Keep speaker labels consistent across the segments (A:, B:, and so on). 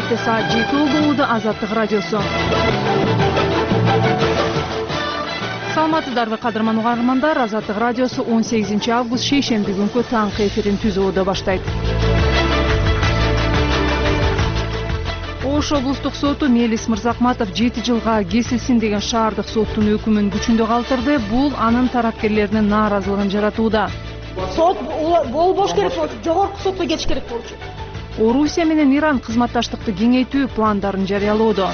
A: Эфирде саат 7 болууда Азаттык радиосу. Саламатсыздарбы кадырман угармандар, Азаттык радиосу 18 август шейшемби күнкү таңкы эфирин түзүүдө баштайт. Ош облустук соту Мелис Мырзакматов 7 жылга кесилсин деген шаардык соттун өкүмүн күчүндө калтырды. Бул анын тарапкерлеринин нааразылыгын жаратууда.
B: Сот болбош керек болчу, жогорку сотко кетиш керек болчу.
A: Орусия менен Иран кызматташтыкты кеңейтүү пландарын жарыялоодо.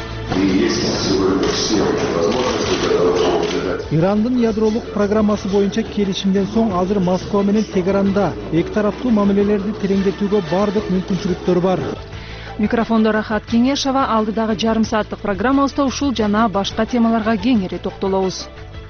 C: Ирандын ядролук программасы боюнча келишимден соң азыр Москва менен Тегеранда эки тараптуу мамилелерди тереңдетүүгө бардык мүмкүнчүлүктөр бар.
A: Микрофондо Рахат Кеңешова, алдыдагы жарым сааттык программабызда ушул жана башка темаларга кеңири токтолобуз.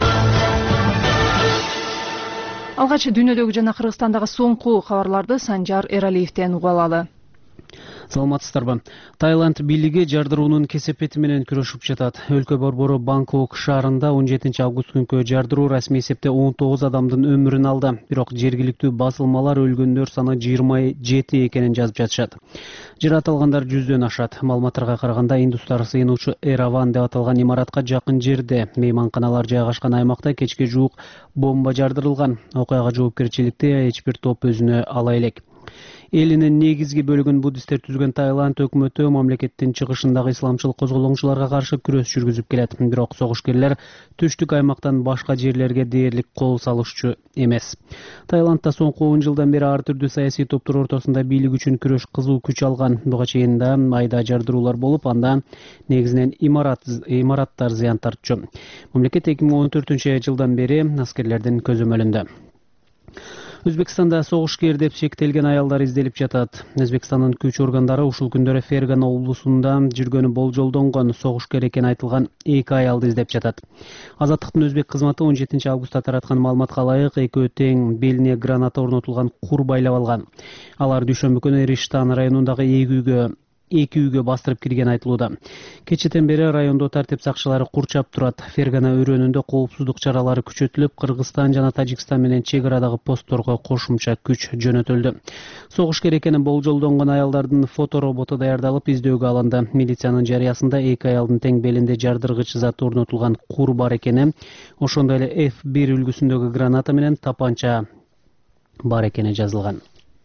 A: Алгач дүйнөдөгү жана Кыргызстандагы соңку кабарларды Санжар Эралиевден угуп алалы.
D: Саламатсыздарбы. Таиланд бийлиги жардыруунун кесепети менен күрөшүп жатат. Өлкө борбору Бангкок шаарында 17 август күнкү жардыруу расмий эсепте 19 адамдын өмүрүн алды. Бирок жергиликтүү басылмалар өлгөндөр саны 27 экенин жазып жатышат. Жаракат алгандар 100дөн ашат. Маалыматтарга караганда индустар сыйынуучу Эраван деп аталган имаратка жакын жерде мейманканалар жайгашкан аймакта кечке жуук бомба жардырылган. Окуяга жоопкерчиликти эч бир топ өзүнө ала элек. Элинин негизги бөлүгүн буддисттер түзгөн Таиланд өкмөтү мамлекеттин чыгышындагы исламчыл козголоңчуларга каршы күрөш жүргүзүп келет. Бирок согушкерлер түштүк аймактан башка жерлерге дээрлик кол салышчу эмес. Таиландда соңку 10 жылдан бери ар түрдүү саясий топтор ортосунда бийлик үчүн күрөш кызуу күч алган. Буга чейин да айда жардыруулар болуп, анда негизинен имараттар зыян тартчу. Мамлекет 2014-жылдан бери аскерлердин көзөмөлүндө. Өзбекстанда согушкер деп шектелген аялдар изделип жатат. Өзбекстандын күч органдары ушул күндөрү Фергана облусунда жүргөнү болжолдонгон согушкер экени айтылган 2 аялды издеп жатат. Азаттыктын өзбек кызматы 17 августта тараткан маалыматка ылайык экөө тең белине граната орнотулган кур байлап алган. Алар дүйшөмбү күнү Риштан районундагы эки үйгө бастырып кирген айтылууда. Кечэтен бери райондо тартип сакчылары курчап турат. Фергана өрөөнүндө коопсуздук чаралары күчөтүлүп, Кыргызстан жана Тажикстан менен чек арадагы постторго кошумча күч жөнөтүлдү. Согушкер экени болжолдонгон аялдардын фотороботу даярдалып издөөгө алынды. Милициянын жарыясында 2 аялдын тең белинде жардыргыч зат орнотулган кур бар экени, ошондой эле F1 үлгүсүндөгү граната менен тапанча бар экени жазылган.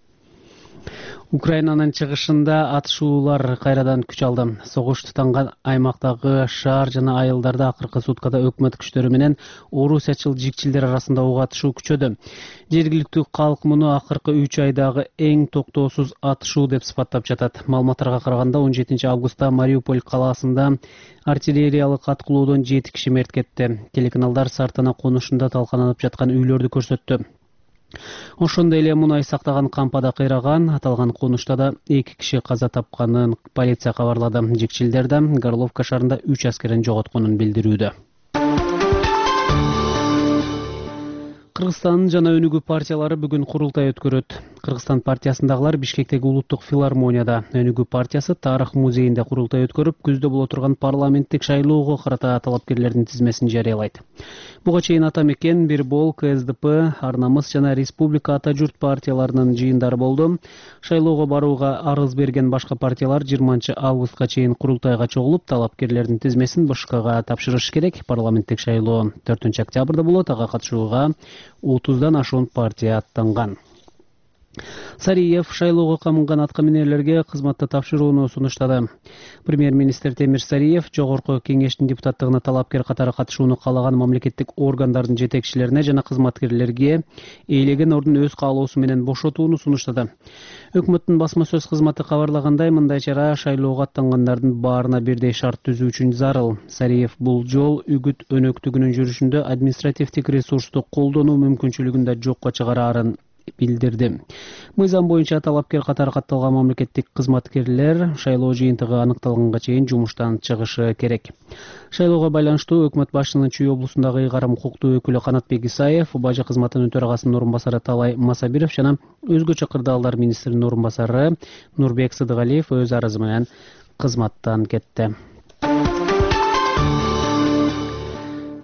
D: Украинанын чыгышында атышуулар кайрадан күч алды. Согуш тутанган аймактагы шаар жана айылдарда акыркы суткада өкмөт күчтөрү менен орусиячыл жикчилдер арасында ок атышуу күчөдү. Жергиликтүү калк муну акыркы 3 айдагы эң токтоосуз атышуу деп сыпаттап жатат. Маалыматтарга караганда 17 августта Мариуполь калаасында артиллериялык аткылоодон 7 киши мерт кетти. Телеканалдар Сартана конушунда талкаланып жаткан үйлөрдү көрсөттү. Ошондой эле мунай сактаган кампада кыйраган, аталган конушта да 2 киши каза тапканын полиция кабарлады. Жикчилдер да Горловка шаарында 3 аскерин жоготконун билдирүүдө. Кыргызстандын жана өнүгүү партиялары бүгүн курултай өткөрөт. Кыргызстан партиясындагылар Бишкектеги улуттук филармонияда, өнүгүү партиясы Тарых музейинде курултай өткөрүп, күздө боло турган парламенттик шайлоого карата талапкерлердин тизмесин жарыялайт. Буга чейин Ата Мекен, Бирбол, КСДП, Ар Намыс жана Республика Ата Журт партияларынын жыйындары болду. Шайлоого барууга арыз берген башка партиялар 20 августка чейин курултайга чогулуп, талапкерлердин тизмесин БШКга тапшырыш керек. Парламенттик шайлоо 4 октябрда болот. Ага катышууга 30дан ашуун партия аттанган. Сариев шайлоого камынган аткаминерлерге кызматты тапшырууну сунуштады. Премьер-министр Темир Сариев жогорку кеңештин депутаттыгына талапкер катары катышууну каалаган мамлекеттик органдардын жетекчилерине жана кызматкерлерге ээлеген ордун өз каалоосу менен бошотууну сунуштады. Өкмөттүн басма сөз кызматы кабарлагандай, мындай чара шайлоого аттангандардын баарына бирдей шарт түзүү үчүн зарыл. Сариев бул жол үгүт өнөктүгүнүн жүрүшүндө административдик ресурсту колдонуу мүмкүнчүлүгүн да жокко чыгараарын билдирди. Мыйзам боюнча талапкер катары катталган мамлекеттик кызматкерлер шайлоо жыйынтыгы аныкталганга чейин жумуштан чыгышы керек. Шайлоого байланыштуу өкмөт башчысынын Чүй облусундагы ыйгарым укуктуу өкүлү Канатбек Исаев, Бажы кызматынын төрагасынын орун басары Талай Масабиров жана өзгөчө кырдаалдар министринин орун басары Нурбек Сыдыгалиев өз арызы менен кызматтан кетти.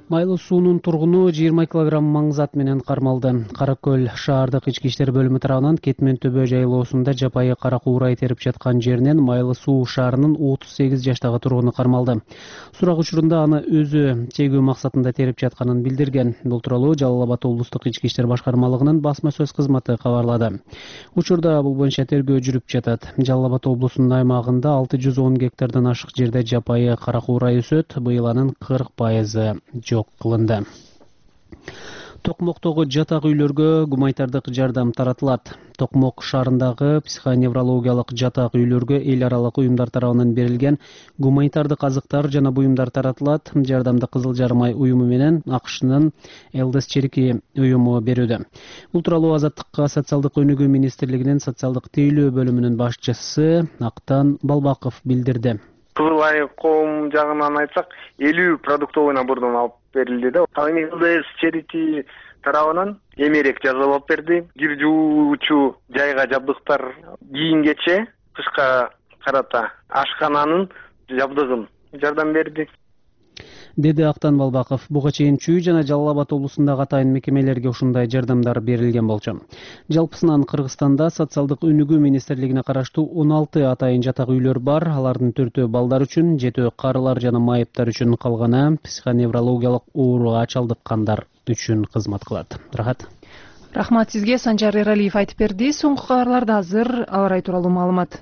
D: Майлы суунун тургуну 20 килограмм маңзат менен кармалды. Каракөл шаардык ички иштер бөлүмү тарабынан Кетмен төбө жайлоосунда жапайы кара куурай терип жаткан жеринен Майлы суу шаарынын 38 жаштагы тургуну кармалды. Сурак учурунда аны өзү чегүү максатында терип жатканын билдирген. Бул тууралуу Жалал Абад облустук ички иштер башкармалыгынын басма сөз кызматы кабарлады. Учурда бул боюнча тергөө жүрүп жатат. Жалал Абад облусунун аймагында 610 гектардан ашык жерде жапайы кара куурай өсөт. Быйыл анын 40% жок кылынды. Токмоктогу жатак үйлөргө гуманитардык жардам таратылат. Токмок шаарындагы психоневрологиялык жатак үйлөргө эл аралык уюмдар тарабынан берилген гуманитардык азыктар жана буюмдар таратылат. Жардамды Кызыл Жарым ай уюму менен АКШнын Элдес Черики уюму берүүдө. Бул тууралуу Азаттыкка социалдык өнүгүү министрлигинин социалдык тейлөө бөлүмүнүн башчысы Актан Балбаков билдирди.
E: Кызыл ай коом жагынан айтсак 50 продуктовый набордон алып берилди да. Элдес Черики тарабынан эмерек жазып алып берди. Кир жуучу жайга жабдыктар кийингече кышка карата ашкананын жабдыгын жардам берди,
D: деди Актан Балбаков. Буга чейин Чүй жана Жалал Абад облусундагы атайын мекемелерге ушундай жардамдар берилген болчу. Жалпысынан Кыргызстанда социалдык өнүгүү министрлигине караштуу 16 атайын жатак үйлөр бар. Алардын 4-өө балдар үчүн, 7-өө карылар жана майыптар үчүн, калганы психоневрологиялык ооруга чалдыккандар үчүн кызмат кылат.
A: Рахмат сизге. Санжар Эралиев айтып берди. Соңку кабарларда азыр аба ырайы тууралуу маалымат.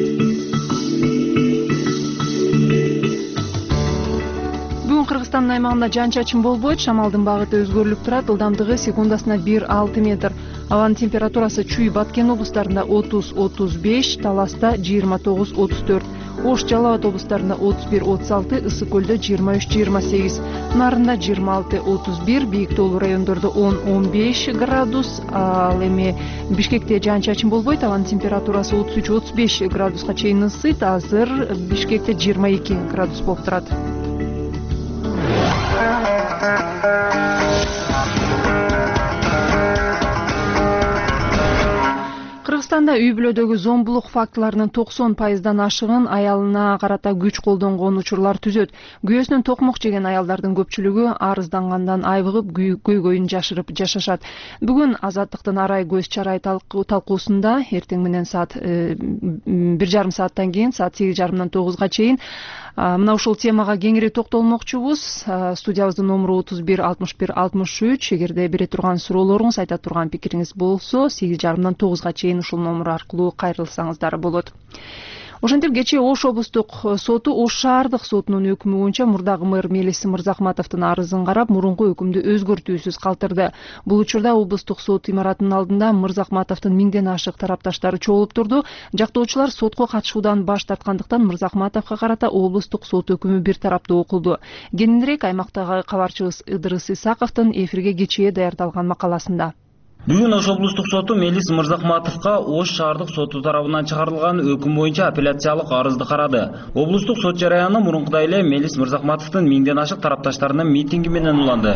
A: Кыргызстандын аймагында жан-чачын болбойт, шамалдын багыты өзгөрүлүп турат, ылдамдыгы секундасына 1-6 метр. Абанын температурасы Чүй, Баткен облустарында 30-35, Таласта 29-34, Ош, Жалал Абад облустарында 31-36, Ысык көлдө 23-28, Нарында 26-31, Бийик тоолуу райондордо 10-15 градус, ал эми Бишкекте жан-чачын болбойт, абанын температурасы 33-35 градуска чейин ысыйт. Азыр Бишкекте 22 градус болуп турат. Кыргызстанда үй бүлөдөгү зомбулук фактыларынын 90%дан ашыгын аялына карата күч колдонгон учурлар түзөт. Күйөөсүнөн токмок жеген аялдардын көпчүлүгү арыздангандан айбыгып көйгөйүн жашырып жашашат. Бүгүн Азаттыктын арай көз чарай талкуусунда эртең менен саат 1,5 сааттан кийин саат 8:30 9га чейин мына ушул темага кеңири токтолмокчубуз. Студиябыздын номуру 31 61 63. Эгерде бере турган суроолоруңуз, айта турган пикириңиз болсо 8:30 9га чейин ушул номер аркылуу кайрылсаңыздар болот. Ошентип кечээ Ош облустук соту Ош шаардык сотунун өкүмү боюнча мурдагы мэр Мелис Мырзахматовдун арызын карап, мурунку өкүмдү өзгөртүүсүз калтырды. Бул учурда облустук сот имаратынын алдында Мырзахматовдун 1000ден ашык тарапташтары чогулуп турду. Жактоочулар сотко катышуудан баш тарткандыктан Мырзахматовго карата облустук сот өкүмү бир тараптуу окулду. Кененирээк аймактагы кабарчыбыз Ыдырыс Исаковдун эфирге кечээ даярдалган макаласында.
F: Бүгүн Ош облустук соту Мелис Мырзахматовго Ош шаардык соту тарабынан чыгарылган өкүм боюнча апелляциялык арызды карады. Облустук сот жараяны мурункудай эле Мелис Мырзахматовдун 1000ден ашык тарапташтарынын митинги менен уланды.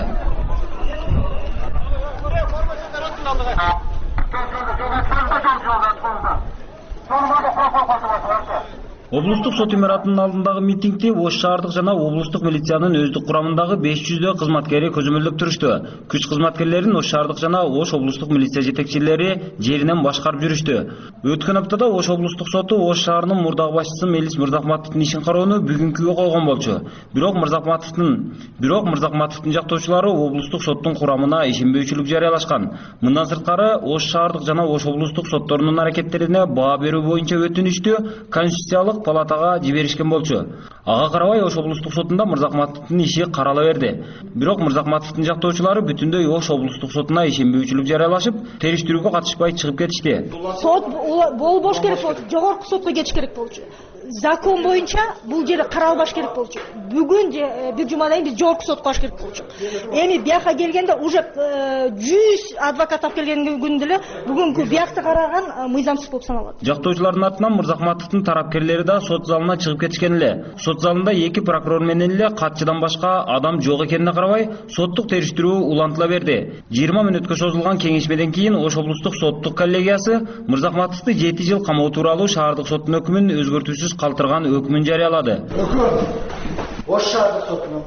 F: Облустук сот имаратынын алдындагы митингди Ош шаардык жана облустук милициянын өздүк курамындагы 500 кызматкери көзөмөлдөп турушту. Күч кызматкерлерин Ош шаардык жана Ош облустук милиция жетекчилери жеринен башкарып жүрүштү. Өткөн аптада Ош облустук соту Ош шаарынын мурдагы башчысы Мелис Мырзахматовдун ишин кароону бүгүнкүгө койгон болчу. Бирок Мырзахматовдун жактоочулары облустук соттун курамына ишенбөөчүлүк жарыялашкан. Мындан сырткары Ош шаардык жана Ош облустук сотторунун аракеттерине баа берүү боюнча өтүнүштү Конституциялык палатага жиберишкен болчу. Ага карабай Ош облустук сотунда Мырзахматовдун иши карала берди. Бирок Мырзахматовдун жактоочулары бүтүндөй Ош облустук сотуна ишенбөөчүлүк жарыялашып, териштирүүгө катышпай чыгып кетишти.
B: Сот болбош керек болчу, жогорку сотко кетиш керек болчу. Закон боюнча бул жер каралбаш керек болчу. Бүгүн бир жумадан биз жогорку сотко баш керек болчу. Эми бияка келгенде уже 100 адвокат алып келген күндө эле бүгүнкү биякты караган мыйзамсыз болуп саналат.
F: Жактоочулардын атынан Мырзахматовдун тарапкерлери да сот залына чыгып кетишкен эле. Сот залында 2 прокурор менен эле катчыдан башка адам жок экенине карабай, соттук териштирүү улантыла берди. 20 мүнөткө созулган кеңешмеден кийин Ош облустук соттук коллегиясы Мырзахматовду 7 жыл камоо тууралуу шаардык соттун өкүмүн өзгөртүүсүз калтырган өкүмүн жарыялады.
G: Өкүм Ош шаардык сотунун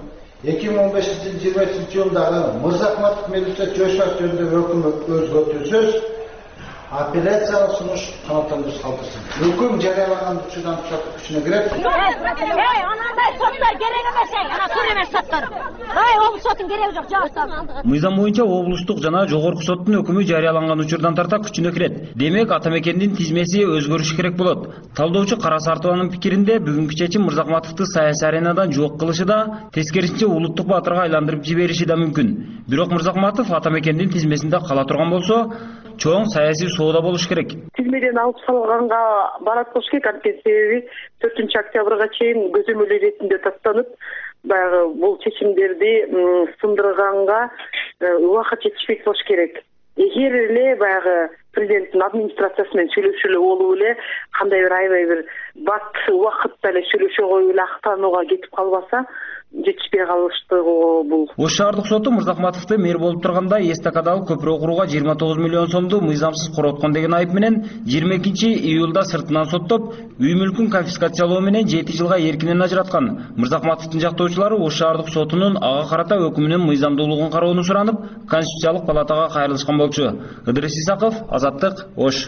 G: 2015-2020 Мырзахметов милиция жөнөтүш жөнүндөгү өкүм өзгөртүүсүз апелляциялык сунуш канааттандырыш калтырсын. Өкүм жарыялаган учурдан сот күчүнө кирет.
H: Анандай соттор керек эмес, ана тур эмес соттор. Облус соттун кереги жок, жаап.
F: Мыйзам боюнча облустук жана жогорку соттун өкүмү жарыяланган учурдан тарта күчүнө кирет. Демек, ата мекендин тизмеси өзгөрүш керек болот. Талдоочу Кара Сартованын пикиринде, бүгүнкү чечим Мырзахматовду саясий аренадан жок кылышы да, тескерисинче улуттук баатырга айландырып жибериши да мүмкүн. Бирок Мырзахматов ата мекендин тизмесинде кала турган болсо, чоң саясий соода болуш керек.
I: Тизмеден алып салганга барат болуш керек, анткени себеби 4 октябрга чейин көзөмөл иретинде тастанып, баягы бул чечимдерди сындырганга убакыт жетишпек болуш керек. Эгер эле баягы президенттин администрациясы менен сүйлөшүлө болуп эле кандай бир аябай бир бат убакытта эле сүйлөшө коюп эле актанууга кетип калбаса, жетишпей калыштыгы бул.
F: Ош шаардык соту Мырзахматовду мэр болуп турганда эстакадалык көпүрө курууга 29 миллион сомду мыйзамсыз короткон деген айып менен 22 июлда сыртынан соттоп, үй мүлкүн конфискациялоо менен 7 жылга эркинен ажыраткан. Мырзахматовдун жактоочулары Ош шаардык сотунун ага карата өкүмүнүн мыйзамдуулугун кароону суранып, Конституциялык палатага кайрылышкан болчу. Ыдырыс Исаков, Азаттык, Ош.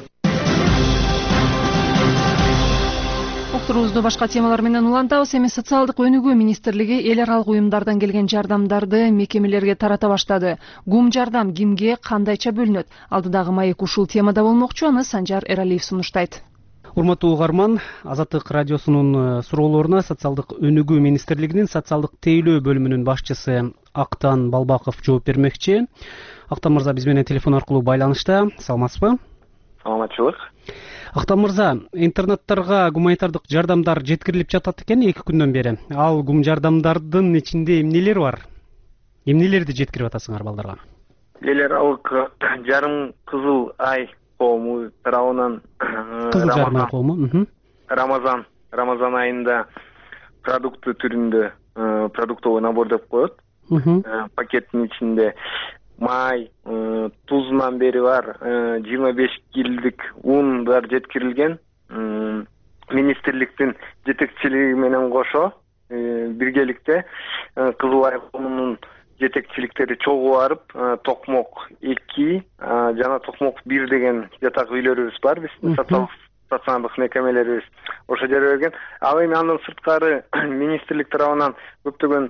A: Турубузду башка темалар менен улантабыз. Эми социалдык өнүгүү министрлиги эл аралык уюмдардан келген жардамдарды мекемелерге тарата баштады. Гум жардам кимге, кандайча бөлүнөт? Алдыдагы маек ушул темада болмокчу, аны Санжар Эралиев сунуштайт.
D: Урматтуу угарман, Азаттык радиосунун суроолоруна социалдык өнүгүү министрлигинин социалдык тейлөө бөлүмүнүн башчысы Актан Балбаков жооп бермекчи. Актан мырза биз менен телефон аркылуу байланышта. Саламатсызбы?
E: Саламатчылык.
D: Актан мырза, интернаттарга гуманитардык жардамдар жеткирилип жатат экен 2 күндөн бери. Ал гум жардамдардын ичинде эмнелер бар? Эмнелерди жеткирип атасыңар балдарга?
E: Эл аралык жарым кызыл ай коому тарабынан
D: Кызыл жарым ай коому
E: Рамазан айында продукты түрүндө продуктовый набор деп коет. Пакеттин ичинде май, тузунан бери бар 25 килдик ундар жеткирилген. Министрликтин жетекчилиги менен кошо биргеликте Кызыл Ай коомунун жетекчиликтери чогуу барып, Токмок 2 жана Токмок 1 деген жатак үйлөрүбүз бар, биздин стационардык мекемелерибиз ошо жерге берген. Ал эми андан сырткары министрлик тарабынан көптөгөн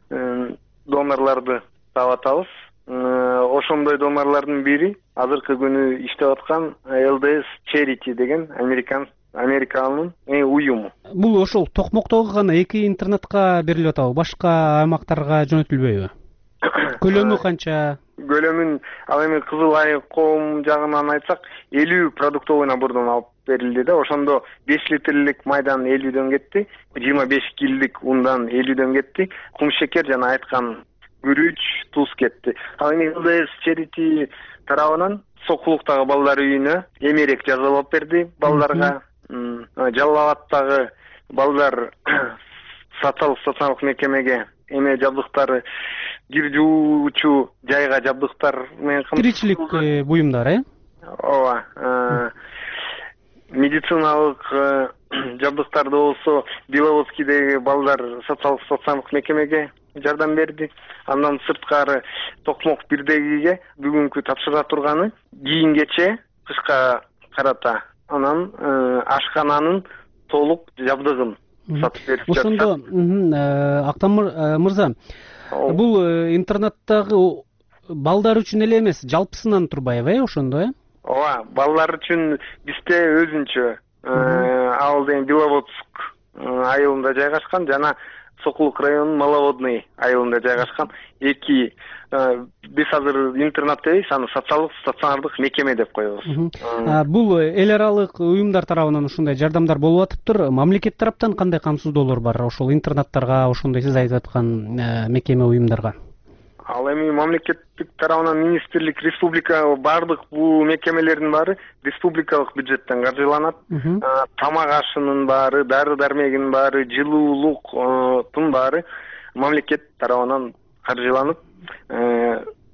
E: донорлорду таап атабыз. Ошондой донорлордун бири азыркы күнү иштеп аткан LDS Charity деген Американын уюму.
D: Бул ошол Токмоктогу гана 2 интернатка берилип атабы? Башка аймактарга жөнөтүлбөйбү? Көлөмү канча?
E: Көлөмүн ал эми Кызыл Ай коом жагынан айтсак 50 продуктовый набордон алып берилди да. Ошондо 5 литрлик майдан 50дөн кетти, 25 килдик ундан 50дөн кетти, кум шекер жана айткан күрүч, туз кетти. Ал эми LDS Charity тарабынан Сокулуктагы балдар үйүнө эмерек жазалап берди балдарга. Жалал Абадтагы балдар стационардык мекемеге эме жабдыктары, кир жуучу жайга жабдыктар менен
D: тиричилик буюмдар,
E: ооба. Медициналык жабдыктарды болсо Беловодскийдеги балдар стационардык мекемеге жардам берди. Андан сырткары Токмок 1дегиге бүгүнкү тапшыра турганы кийингече кышка карата анан ашкананын толук жабдыгын сатып берип жатат.
D: Ошондо Актан мырза, бул интернаттагы балдар үчүн эле эмес, жалпысынан турбайбы, ошондо,
E: Ооба, балдар үчүн бизде өзүнчө ал деген Беловодск айылында жайгашкан жана Сокулук районунун Маловодный айылында жайгашкан 2 биз азыр интернат дейбиз, аны стационардык мекеме деп коебуз.
D: Бул эл аралык уюмдар тарабынан ушундай жардамдар болуп атыптыр. Мамлекет тараптан кандай камсыздоолор бар ошол интернаттарга, ошондой сиз айтып аткан мекеме уюмдарга?
E: Ал эми мамлекеттик тарабынан министрлик, республика бардык бул мекемелердин баары республикалык бюджеттен каржыланат. Тамак ашынын баары, дары дармегинин баары, жылуулуктун баары мамлекет тарабынан каржыланып,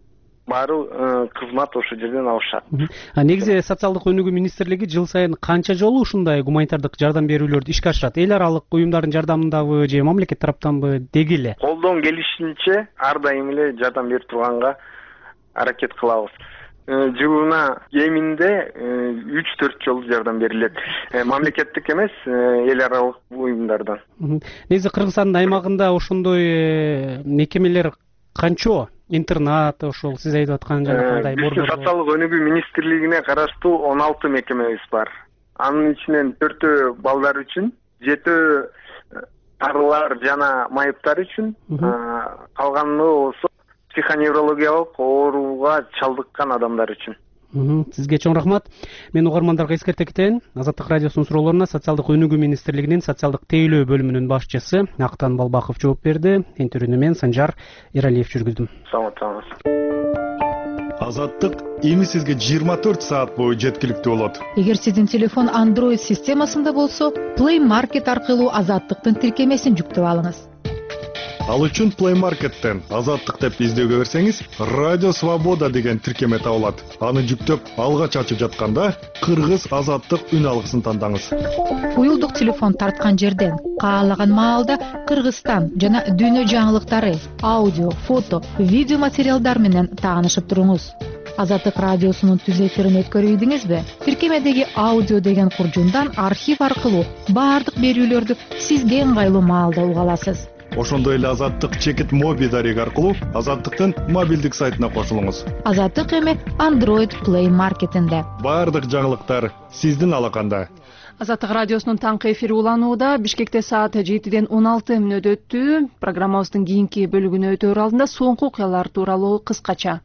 E: баары кызмат ошол жерден алышат.
D: Негизи социалдык өнүгүү министрлиги жыл сайын канча жолу ушундай гуманитардык жардам берүүлөрдү ишке ашырат? Эл аралык уюмдардын жардамындабы же мамлекет тараптанбы деги эле?
E: Колдон келишинче ар дайым эле жардам берип турганга аракет кылабыз. Жылына кеминде 3-4 жолу жардам берилет. Мамлекеттик эмес, эл аралык уюмдардан.
D: Негизи Кыргызстандын аймагында ошондой мекемелер канчо? Интернат, ошол сиз айтып аткан жанагындай
E: биздин социалдык өнүгүү министрлигине караштуу 16 мекемебиз бар. Анын ичинен 4 балдар үчүн, 7 арылар жана майыптар үчүн, калганы болсо психоневрологиялык ооруга чалдыккан адамдар үчүн.
D: Сизге чоң рахмат. Мен угармандарга эскерте кетейин. Азаттык радиосунун суроолоруна социалдык өнүгүү министрлигинин социалдык тейлөө бөлүмүнүн башчысы Актан Балбаков жооп берди. Интервьюну мен Санжар Эралиев жүргүздүм.
E: Саламатсыз.
J: Азаттык эми сизге 24 саат бою жеткиликтүү болот.
K: Эгер сиздин телефон Android системасында болсо, Play Market аркылуу Азаттыктын тиркемесин жүктөп алыңыз.
J: Ал үчүн Play Market'тен Азаттык деп издөөгө берсеңиз, Радио Свобода деген тиркеме табылат. Аны жүктөп, алгач ачып жатканда Кыргыз Азаттык үн алгысын тандаңыз.
K: Уюлдук телефон тарткан жерден каалаган маалда Кыргызстан жана дүйнө жаңылыктары, аудио, фото, видео материалдар менен таанышып туруңуз. Азаттык радиосунун түз эфирин өткөрүп идиңизби? Тиркемедеги аудио деген куржундан архив аркылуу баардык берүүлөрдү сизге ыңгайлуу маалда уга аласыз.
J: Ошондой эле Азаттык чекит моби дареги аркылуу Азаттыктын мобилдик сайтына кошулуңуз.
K: Азаттык эми Android Play Market'инде.
J: Баардык жаңылыктар сиздин алаканда.
A: Азаттык радиосунун таңкы эфири уланууда. Бишкекте саат 7-ден 16 мүнөт өттү. Программабыздын кийинки бөлүгүнө өтөр алдында соңку окуялар тууралуу кыскача.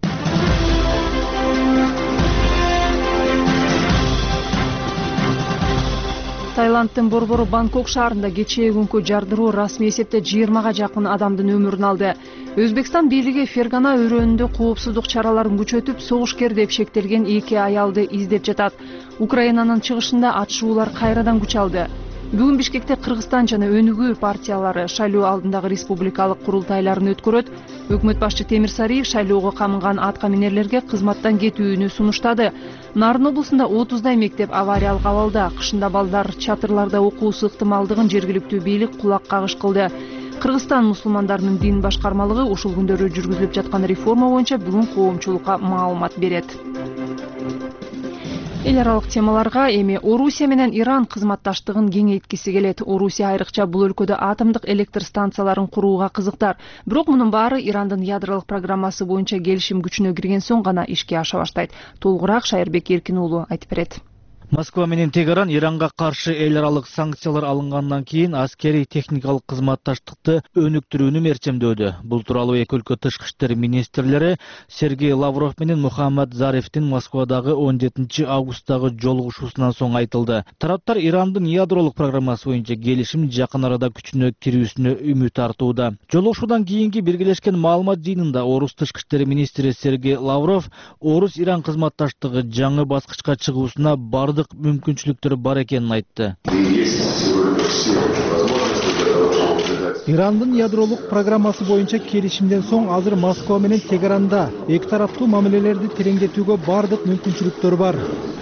A: Таиландтын борбору Бангкок шаарында кечээ күнкү жардыруу расмий эсепте 20га жакын адамдын өмүрүн алды. Өзбекстан бийлиги Фергана өрөөнүндө коопсуздук чараларын күчөтүп, согушкер деп шектелген 2 аялды издеп жатат. Украинанын чыгышында атышуулар кайрадан күч алды. Бүгүн Бишкекте Кыргызстан жана өнүгүү партиялары шайлоо алдындагы республикалык курултайларын өткөрөт. Өкмөт башчы Темир Сариев шайлоого камынган аткаминерлерге кызматтан кетүүнү сунуштады. Нарын облусунда 30дай мектеп авариялык абалда. Кышында балдар чатырларда окуусу ыктымалдыгын жергиликтүү бийлик кулак кагыш кылды. Кыргызстан мусулмандарынын дин башкармалыгы ушул күндөрү жүргүзүлүп жаткан реформа боюнча бүгүн коомчулукка маалымат берет. Эл аралык темаларга эми Орусия менен Иран кызматташтыгын кеңейткиси келет. Орусия айрыкча бул өлкөдө атомдук электр станцияларын курууга кызыктар. Бирок мунун баары Ирандын ядролук программасы боюнча келишим күчүнө кирген соң гана ишке аша баштайт. Толугураак Шайырбек Эркин уулу айтып берет.
L: Москва менен Тегеран Иранга каршы эл аралык санкциялар алынгандан кийин аскерий техникалык кызматташтыкты өнүктүрүүнү мерчемдөөдү. Бул тууралуу эки өлкө тышкы иштер министрлери Сергей Лавров менен Мухаммад Зарифтин Москвадагы 17 августтагы жолугушуусунан соң айтылды. Тараптар Ирандын ядролук программасы боюнча келишим жакын арада күчүнө кирүүсүнө үмүт артууда. Жолугушуудан кийинки биргелешкен маалымат жыйынында Орус тышкы иштер министри Сергей Лавров Орус-Иран кызматташтыгы жаңы баскычка чыгуусуна мүмкүнчүлүктөр бар экенин айтты.
C: Ирандын ядролук программасы боюнча келишимден соң азыр Москва менен Тегеранда эки тараптуу мамилелерди тереңдетүүгө бардык мүмкүнчүлүктөр бар,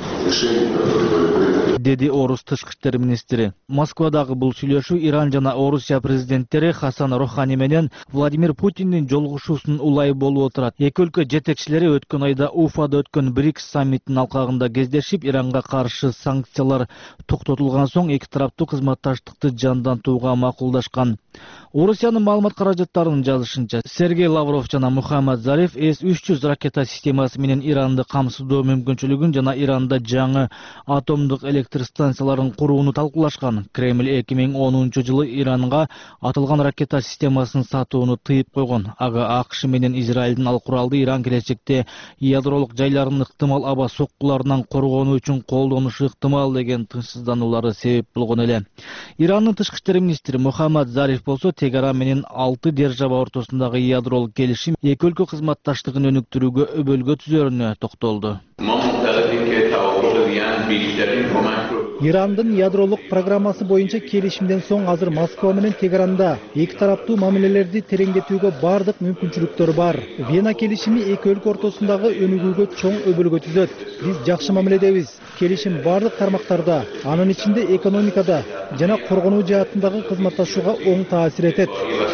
L: деди Орус тышкы иштер министри. Москвадагы бул сүйлөшүү Иран жана Орусия президенттери Хасан Рохани менен Владимир Путиндин жолугушуусунун улайы болуп отурат. Эки өлкө жетекчилери өткөн айда Уфада өткөн БРИКС саммитинин алкагында кездешип, Иранга каршы санкциялар токтотулган соң эки тараптуу кызматташтыкты жандантууга макулдашкан. Орусиянын маалымат каражаттарынын жазышынча, Сергей Лавров жана Мухаммад Зариф С-300 ракета системасы менен Иранды камсыздоо мүмкүнчүлүгүн жана Иранда жаңы атомдук электр станцияларын курууну талкуулашкан. Кремль 2010 жылы Иранга атылган ракета системасын сатууну тыйып койгон. Ага АКШ менен Израилдин ал куралды Иран келечекте ядролук жайларын ыктымал аба соккуларынан коргонуу үчүн колдонушу ыктымал деген тынчсыздануулары себеп болгон эле. Ирандын тышкы иштер министри Мухаммад Зариф болсо Тегеран менен 6 держава ортосундагы ядролук келишим эки өлкө кызматташтыгын өнүктүрүүгө өбөлгө түзөрүнө токтолду.
C: Ирандын ядролук программасы боюнча келишимден соң азыр Москва менен Тегеранда эки тараптуу мамилелерди тереңдетүүгө бардык мүмкүнчүлүктөр бар. Вена келишими эки өлкө ортосундагы өнүгүүгө чоң өбөлгө түзөт. Биз жакшы мамиледебиз. Келишим бардык тармактарда, анын ичинде экономикада жана коргонуу жаатындагы кызматташууга оң таасир этет,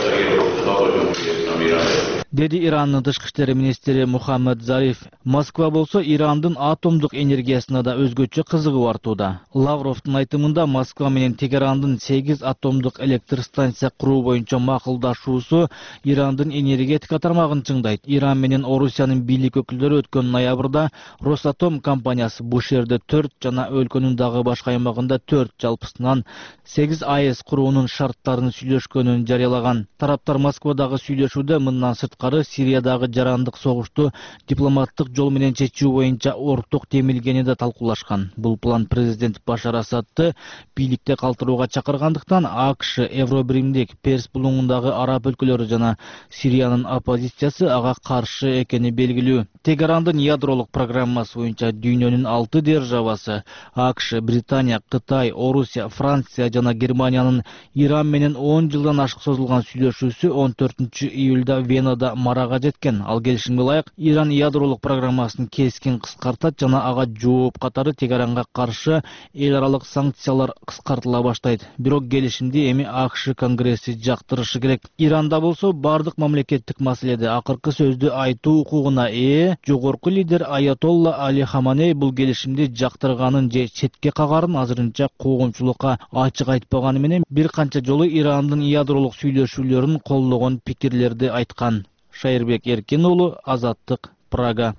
L: деди Ирандын тышкы иштери министри Мухаммад Зариф. Москва болсо Ирандын атомдук энергиясына да өзгөчө кызыгып артууда. Лавровдун айтымында Москва менен Тегерандын 8 атомдук электр станция куруу боюнча макулдашуусу Ирандын энергетика тармагын чыңдайт. Иран менен Орусиянын бийлик өкүлдөрү өткөн ноябрда Росатом компаниясы бул шерде 4 жана өлкөнүн дагы башка аймагында 4 жалпысынан 8 АЭС куруунун шарттарын сүйлөшкөнүн жарыялаган. Тараптар Москвадагы сүйлөшүүдө мындан сырткары Сириядагы жарандык согушту дипломаттык жол менен чечүү боюнча орток темилгени да талкуулашкан. Бул план президент Башар Асадты бийликте калтырууга чакыргандыктан АКШ, Евробиримдик, Перс булуңундагы араб өлкөлөрү жана Сириянын оппозициясы ага каршы экени белгилүү. Тегерандын ядролук программасы боюнча дүйнөнүн 6 державасы АКШ, Британия, Кытай, Орусия, Франция жана Германиянын Иран менен 10 жылдан ашык созулган сүйлөшүүсү 14-июлда Венада марага жеткен. Ал келишимге ылайык Иран ядролук программасын кескин кыскартат жана ага жооп катары Тегеранга каршы эл аралык санкциялар кыскартыла баштайт. Бирок келишимди эми АКШ Конгресси жактырышы керек. Иранда болсо бардык мамлекеттик маселеде акыркы сөздү айтуу укугуна жогорку лидер Аятолла Али Хаманей бул келишимди жактырганын же четке кагарын азырынча коомчулукка ачык айтпаганы менен бир канча жолу Ирандын ядролук сүйлөшүүлөрүн колдогон пикирлерди айткан. Шайырбек Эркин уулу, Азаттык, Прага.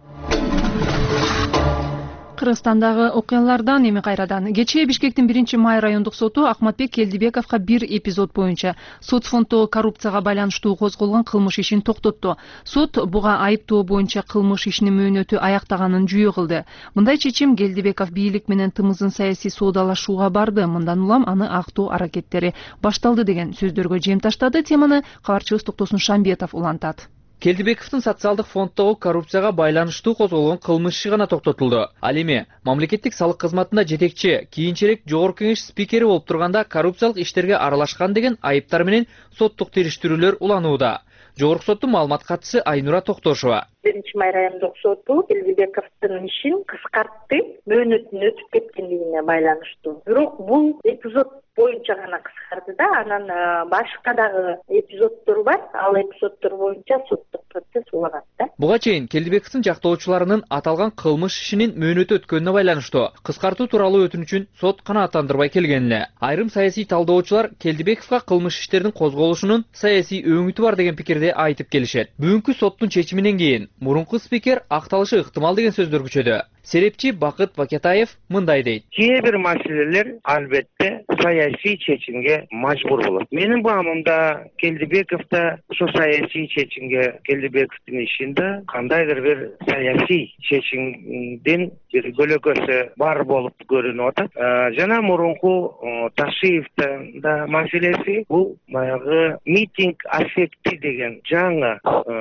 A: Кыргызстандагы окуялардан эми кайрадан. Кечээ Бишкектин 1-май райондук соту Акматбек Келдибековго бир эпизод боюнча соцфонддо коррупцияга байланыштуу козголгон кылмыш ишин токтотту. Сот буга айыптоо боюнча кылмыш ишинин мөөнөтү аяктаганын жүйө кылды. Мындай чечим Келдибеков бийлик менен тымызын саясий соодалашууга барды. Мындан улам аны актоо аракеттери башталды деген сөздөргө жем таштады. Теманы кабарчыбыз Токтосун Шамбетов улантат.
M: Келдибековдун социалдык фонддогу коррупцияга байланыштуу козголгон кылмыш иши гана токтотулду. Ал эми мамлекеттик салык кызматында жетекчи, кийинчерээк жогорку кеңеш спикери болуп турганда коррупциялык иштерге аралашкан деген айыптар менен соттук териштирүүлөр уланууда. Жогорку соттун маалымат катчысы Айнура Токтошова.
N: 1-май райондук соту Келдибековдун ишин кыскартты, мөөнөтүн өтүп кеткендигине байланыштуу. Бирок бул эпизод боюнча гана кыскарды да, анан башка дагы эпизоддор бар. Ал эпизоддор боюнча соттук процесс улагат да.
M: Буга чейин Келдибековдун жактоочуларынын аталган кылмыш ишинин мөөнөтү өткөнүнө байланыштуу кыскартуу тууралуу өтүнүчүн сот канааттандырбай келген эле. Айрым саясий талдоочулар Келдибековго кылмыш иштердин козголушунун саясий өңүтү бар деген пикирди айтып келишет. Бүгүнкү соттун чечиминен кийин мурунку спикер акталышы ыктымал деген сөздөр күчөдү. Серепчи Бакыт Бакетаев мындай дейт.
O: Кээ бир маселелер албетте саясий чечимге мажбур болот. Менин баамымда Келдибековда ошо саясий чечимге Келдибековдун ишинде кандайдыр бир саясий чечимдин бир көлөкөсү бар болуп көрүнүп атат. Жана мурунку Ташиевдин да маселеси бул баягы митинг аффекти деген жаңы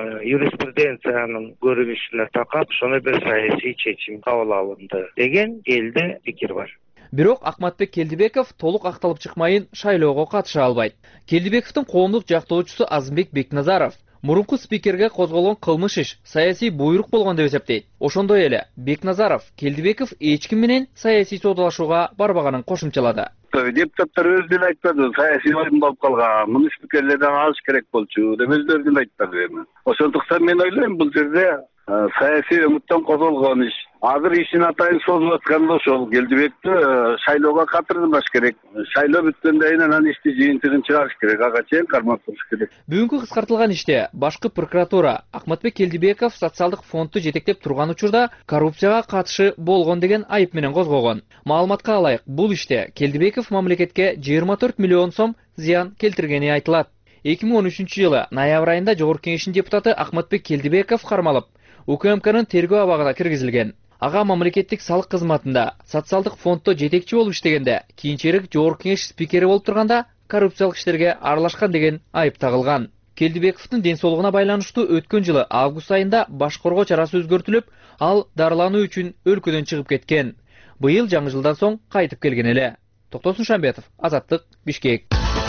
O: юриспруденциянын көрүнүшүнө такап ошону бир саясий чечим кабыл алынды деген элде пикир бар.
M: Бирок Акматбек Келдибеков толук акталып чыкмайын шайлоого катыша албайт. Келдибековдун коомдук жактоочусу Азымбек Бекназаров мурунку спикерге козголгон кылмыш иш саясий буйрук болгон деп эсептейт. Ошондой эле Бекназаров Келдибеков эч ким менен саясий соодалашууга барбаганын кошумчалады.
P: Депутаттар өз деле айтпады, саясий ойун болуп калган, муну спикерлерден алыш керек болчу деп өздөрү деле айтпады эми. Ошондуктан мен ойлойм бул жерде саясий өңүттөн козголгон иш. Азыр ишин атайын созулуп атканда ошол Келдибекти шайлоого катырбаш керек. Шайлоо бүткөндөн кийин анан ишти жыйынтыгын чыгарыш керек, ага чейин кармап туруш керек.
M: Бүгүнкү кыскартылган иште башкы прокуратура Акматбек Келдибеков социалдык фондду жетектеп турган учурда коррупцияга катышы болгон деген айып менен козгогон. Маалыматка ылайык, бул иште Келдибеков мамлекетке 24 миллион сом зыян келтиргени айтылат. 2013-жылы ноябрь айында жогорку кеңештин депутаты Акматбек Келдибеков кармалып, УКМКнын тергөө абагына киргизилген. Ага мамлекеттик салык кызматында социалдык фонддо жетекчи болуп иштегенде, кийинчерээк жогорку кеңеш спикери болуп турганда коррупциялык иштерге аралашкан деген айып тагылган. Келдибековдун ден соолугуна байланыштуу өткөн жылы август айында баш коргоо чарасы өзгөртүлүп, ал дарылануу үчүн өлкөдөн чыгып кеткен. быйыл жаңы жылдан соң кайтып келген эле. Токтосун Шамбетов, Азаттык, Бишкек.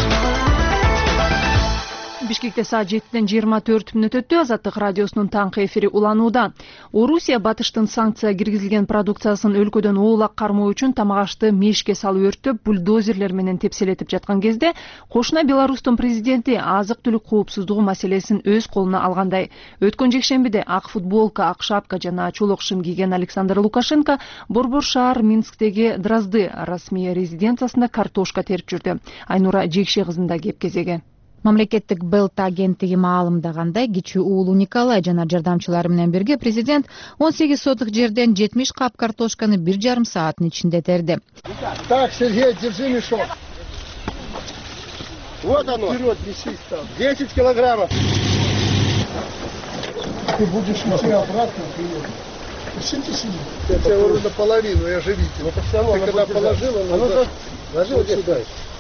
A: Бишкекте саат 7-ден 24 мүнөт өттү. Азаттык радиосунун таңкы эфири уланууда. Орусия батыштын санкция киргизилген продукциясын өлкөдөн оолак кармоо үчүн тамак ашты мешке салып өрттөп, бульдозерлер менен тепселетип жаткан кезде кошуна Беларустун президенти азык-түлүк коопсуздугу маселесин өз колуна алгандай. Өткөн жекшембиде ак футболка, ак шапка жана чолок шым кийген Александр Лукашенко борбор шаар Минсктеги Дразды расмий резиденциясында картошка терип жүрдү. Айнура Жекше кызында кеп кезеги.
K: Мамлекеттик БЛТ агенттиги маалымдагандай, кичүү уулу Николай жана жардамчылары менен бирге президент 18 соток жерден 70 кап картошканы 1,5 сааттын ичинде терди.
Q: Так, Сергей, держи мешок. Вот оно. Вперед, неси. 10 килограммов. Ты будешь идти обратно. Сиди. Я тебя говорю наполовину, я же видел. Ты когда положил, он ложил сюда.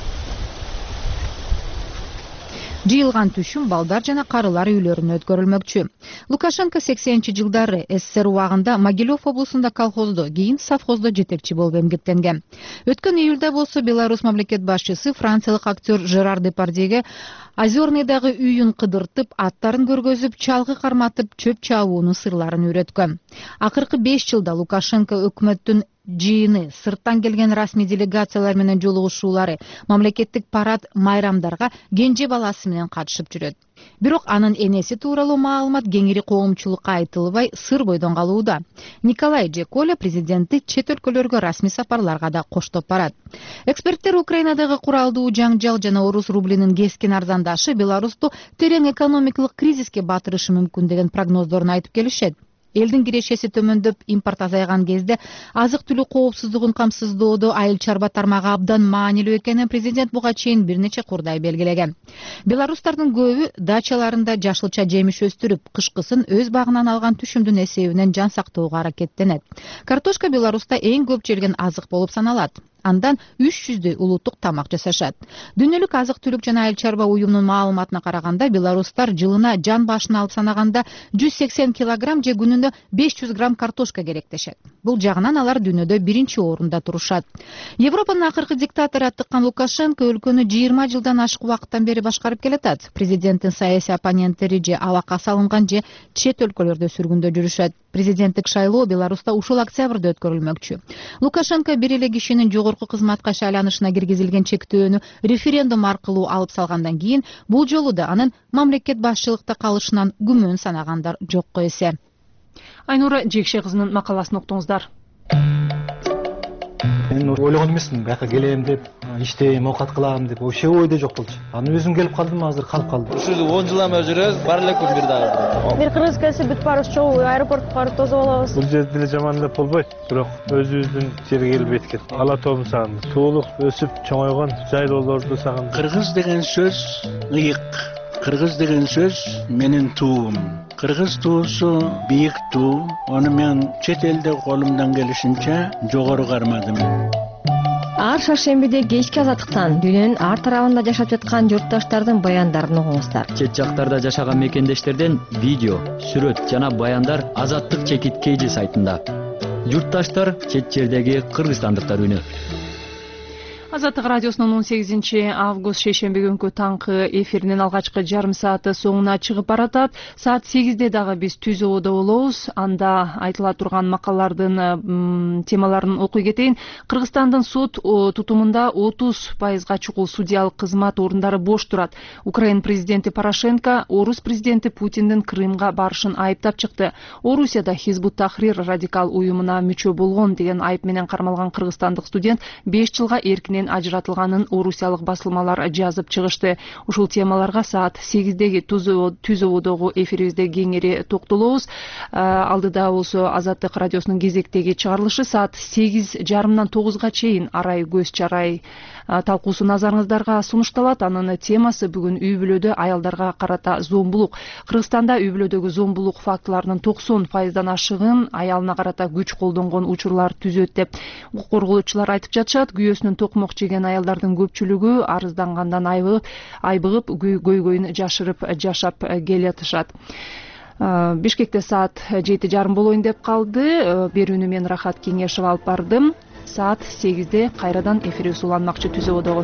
K: Жыйылган түшүм балдар жана карылар үйлөрүнө өткөрүлмөкчү. Лукашенко 80-жылдары СССР убагында Могилев облусунда колхоздо, кийин совхоздо жетекчи болуп эмгектенген. Өткөн июлда болсо Беларусь мамлекет башчысы франциялык актер Жерар Депардьеге Озерныйдагы үйүн кыдыртып, аттарын көргөзүп, чалгы карматып, чөп чабуунун сырларын үйрөткөн. Акыркы 5 жылда Лукашенко өкмөттүн жыйыны, сырттан келген расмий делегациялар менен жолугушуулары, мамлекеттик парад, майрамдарга кенже баласы менен катышып жүрөт. Бирок анын энеси тууралуу маалымат кеңири коомчулукка айтылбай сыр бойдон калууда. Николай же Коля президентти чет өлкөлөргө расмий сапарларга да коштоп барат. Эксперттер Украинадагы куралдуу жаңжал жана орус рублинин кескин арзандашы Беларусту терең экономикалык кризиске батырышы мүмкүн деген прогноздорун айтып келишет. Элдин кирешеси төмөндөп, импорт азайган кезде азык-түлүк коопсуздугун камсыздоодо айыл чарба тармагы абдан маанилүү экенин президент буга чейин бир нече курдай белгилеген. Беларустардын көбү дачаларында жашылча жемиш өстүрүп, кышкысын өз багынан алган түшүмдүн эсебинен жан сактоого аракеттенет. Картошка Беларуста эң көп жерген азык болуп саналат. Андан 300дөй улуттук тамак жасашат. Дүйнөлүк азык-түлүк жана айыл чарба уюмунун маалыматына караганда, беларустар жылына жан башына алып санаганда 180 килограмм же күнүнө 500 грамм картошка керектешет. Бул жагынан алар дүйнөдө биринчи орунда турушат. Европанын акыркы диктатору аттыккан Лукашенко өлкөнү 20 жылдан ашык убакыттан бери башкарып келатат. Президенттин саясий оппоненттери же абакка салынган же чет өлкөлөрдө сүргүндө жүрүшөт. Президенттик шайлоо Беларуста ушул октябрда өткөрүлмөкчү. Лукашенко бир эле кишинин жогорку кызматка шайланышына киргизилген чектөөнү референдум аркылуу алып салгандан кийин бул жолу да анын мамлекет башчылыкта калышынан күмөн санагандар жокко эсе.
A: Айнура Жекше кызынын макаласын уктуңуздар.
R: Мен ойлогон эмесмин, бияка келем деп, иштейм, оокат кылам деп, вообще ойдо жок болчу. Аны өзүм келип калдым, азыр калып калдым.
S: Ушул 10 жылдан бери жүрөбүз, бар эле күн бир дагы.
T: Бир кыргыз келсе бүт барыбыз чогуу аэропортко барып тосуп алабыз.
U: Бул жерде деле жамандап болбойт, бирок өзүбүздүн жерге келип эткет. Ала тоом сагынды. Туулук өсүп чоңойгон жайлоолорду сагынды.
V: Кыргыз деген сөз ыйык. Кыргыз деген сөз менин туум. Кыргыз туусу бийик туу. Аны мен чет элде колумдан келишинче жогору кармадым.
T: Ар шаршембиде кечки азаттыктан дүйнөнүн ар тарабында жашап жаткан журтташтардын баяндарын угуңуздар.
W: Чет жактарда жашаган мекендештерден видео, сүрөт жана баяндар Азаттык чекиткейжи сайтында. Журтташтар чет жердеги кыргызстандыктар үнү.
A: Азаттык радиосунун 18 август шейшемби күнкү таңкы эфиринин алгачкы жарым сааты соңуна чыгып баратат. Саат 8де дагы биз Түз ободо болобуз. Анда айтыла турган макалалардын темаларын окуй кетейин. Кыргызстандын сот тутумунда 30%га чукул судьялык кызмат орундары бош турат. Украина президенти Порошенко орус президенти Путиндин Крымга барышын айыптап чыкты. Орусияда Хизбут Тахрир радикал уюмуна мүчө болгон деген айып менен кармалган кыргызстандык студент 5 жылга эркинен ажыратылганын орусиялык басылмалар жазып чыгышты. Ушул темаларга саат 8деги Түз ободогу эфирибизде кеңири токтолобуз. Алдыда болсо Азаттык радиосунун кезектеги чыгарылышы саат 8:30-нан 9га чейин арай көз чарай талкуусу назарыңыздарга сунушталат. Анын темасы бүгүн үй бүлөдө аялдарга карата зомбулук. Кыргызстанда үй бүлөдөгү зомбулук фактыларынын 90%дан ашыгын аялына карата күч колдонгон учурлар түзөт деп укук коргоочулар айтып жатышат. Күйөөсүнүн токмок жеген аялдардын көпчүлүгү арыздангандан айбыгып көйгөйүн жашырып жашап келатышат. Бишкекте саат 7:30 болоюн деп калды. Берүүнү мен Рахат Кеңешев алып бардым. саат 8-де кайрадан эфирге сууланмакчы Түз Ободогу.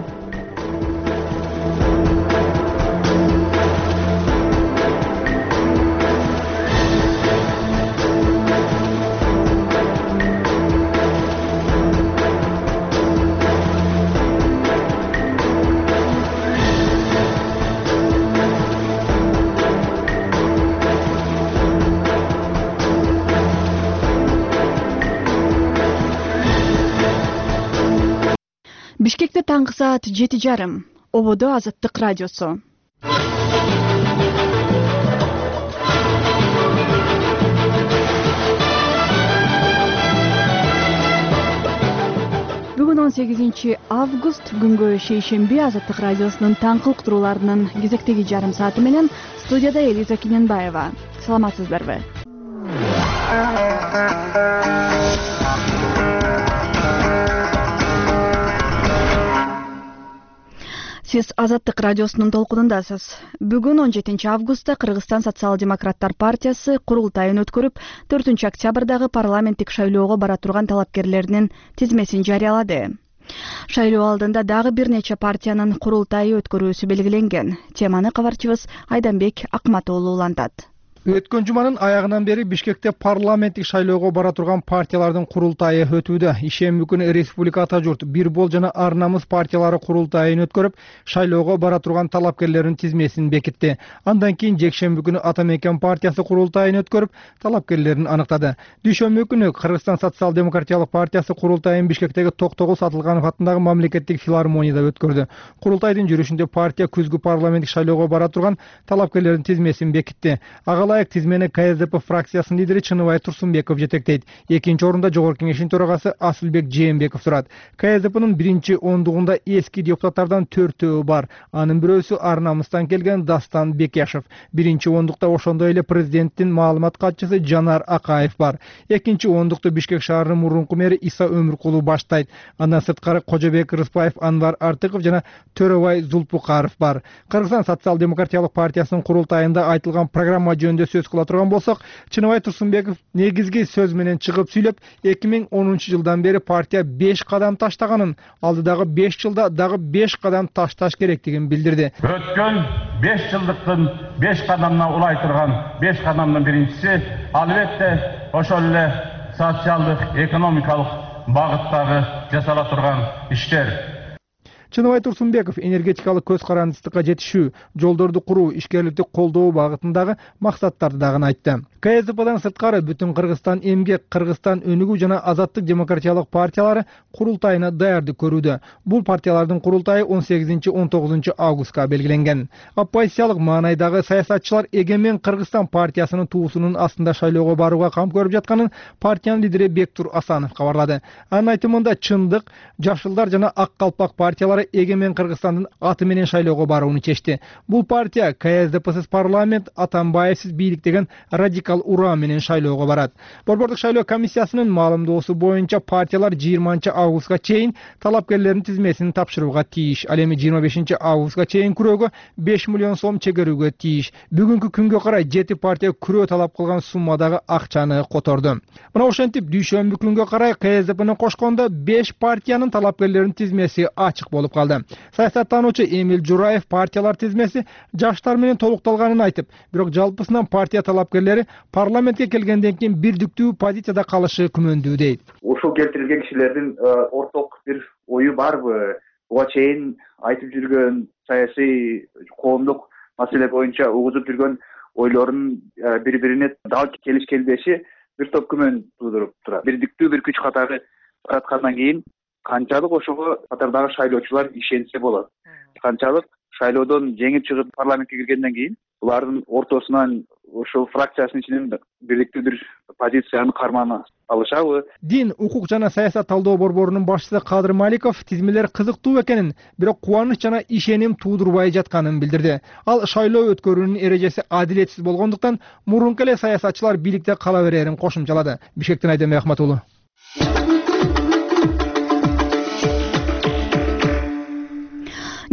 B: Бишкекте таңғы саат 7:30. Ободо Азаттык радиосу. Бүгүн 18 август күнгө шейшемби Азаттык радиосунун таңкы уктурууларынын кезектеги жарым сааты менен студияда Элиза Киненбаева. Саламатсыздарбы? Сиз Азаттык радиосунун толкунундасыз. Бүгүн 17 августта Кыргызстан социал-демократтар партиясы курултайын өткөрүп, 4 октябрдагы парламенттик шайлоого бара турган талапкерлеринин тизмесин жарыялады. Шайлоо алдында дагы бир нече партиянын курултайы өткөрүүсү белгиленген. Теманы кабарчыбыз Айданбек Акматоолу улантат.
C: Өткөн жуманын аягынан бери Бишкекте парламенттик шайлоого бара турган партиялардын курултайы өтүүдө. Ишемби күнү Республика Ата журт, Бир бол жана Ар намыс партиялары курултайын өткөрүп, шайлоого бара турган талапкерлердин тизмесин бекитти. Андан кийин жекшемби күнү Ата Мекен партиясы курултайын өткөрүп, талапкерлерин аныктады. Дүйшөмбү күнү Кыргызстан социал-демократиялык партиясы курултайын Бишкектеги Токтогул Сатылганов атындагы мамлекеттик филармонияда өткөрдү. Курултайдын жүрүшүндө партия күзгү парламенттик шайлоого бара турган талапкерлердин тизмесин бекитти. Тизмени КСДП фракциясынын лидери Чыныбай Турсунбеков жетектейт. Экинчи орунда Жогорку Кеңештин төрагасы Асылбек Жээнбеков турат. КСДПнын биринчи ондугунда эски депутаттардан 4-өө бар. Анын бирөөсү Ар намыстан келген Дастан Бекешев. Биринчи ондукта ошондой эле президенттин маалымат катчысы Жанар Акаев бар. Экинчи ондукту Бишкек шаарынын мурунку мэри Иса Өмүркулу баштайт. Андан сырткары Кожобек Рыспаев, Анвар Артыков жана Төрөбай Зулпукаров бар. Кыргызстан социал-демократиялык партиясынын курултайында айтылган программа жөнүндө сөз кыла турган болсок, Чыныбай Турсунбеков негизги сөз менен чыгып сүйлөп, 2010 жылдан бери партия 5 кадам таштаганын, алдыдагы 5 жылда дагы 5 кадам ташташ керектигин билдирди.
G: Өткөн 5 жылдыктын 5 кадамына улай турган 5 кадамдын биринчиси албетте ошол эле социалдык, экономикалык багыттагы жасала турган иштер.
C: Чыныбай Турсунбеков энергетикалык көз карандысызга жетишүү, жолдорду куруу, ишкерликти колдоо багытындагы максаттарды дагы айтты. КСДПдан сырткары бүтүн Кыргызстан эмгек, Кыргызстан өнүгүү жана Азаттык демократиялык партиялары курултайына даярдык көрүүдө. Бул партиялардын курултайы 18-19 августка белгиленген. Оппозициялык маанайдагы саясатчылар Эгемен Кыргызстан партиясынын туусунун астында шайлоого барууга кам көрүп жатканын партиянын лидери Бектур Асанов кабарлады. Анын айтымында Чындык, Жашылдар жана Ак калпак партиялары Эгемен Кыргызстандын аты менен шайлоого барууну чечти. Бул партия КСДПсыз парламент, Атамбаевсиз бийлик деген радикал ураа менен шайлоого барат. Борбордук шайлоо комиссиясынын маалымдоосу боюнча партиялар 20 августка чейин талапкерлердин тизмесин тапшырууга тийиш. Ал эми 25 августка чейин күрөөгө 5 миллион сом чегерүүгө тийиш. Бүгүнкү күнгө карай 7 партия күрөө талап кылган суммадагы акчаны которду. Мына ошентип дүйшөмбү күнгө карай КСДПны кошкондо 5 партиянын талапкерлердин тизмеси ачык болуп калды. Саясаттануучу Эмил Жураев партиялар тизмеси жаштар менен толукталганын айтып, бирок жалпысынан партия талапкерлери парламентке келгенден кийин бирдиктүү позицияда калышы күмөндүү дейт.
H: Ушул келтирилген кишилердин орток бир ою барбы? Буга чейин айтып жүргөн саясий коомдук маселе боюнча угузуп жүргөн ойлорун бири-бирине дал келишпеши бир топ күмөн туудуруп турат. Бирдиктүү бир күч катары жараткандан кийин канчалык ошого катардагы шайлоочулар ишенсе болот. Канчалык шайлоодон жеңип чыгып парламентке киргенден кийин булардын ортосунан ошол фракциясынын ичинен бирликтүү бир позицияны кармана алышабы?
C: Дин, укук жана саясат талдоо борборунун башчысы Кадыр Маликов тизмелер кызыктуу экенин, бирок кубаныч жана ишеним туудурбай жатканын билдирди. Ал шайлоо өткөрүүнүн эрежеси адилетсиз болгондуктан мурунку эле саясатчылар бийликте кала берерин кошумчалады. Бишкектен Айданбек Акматоолу.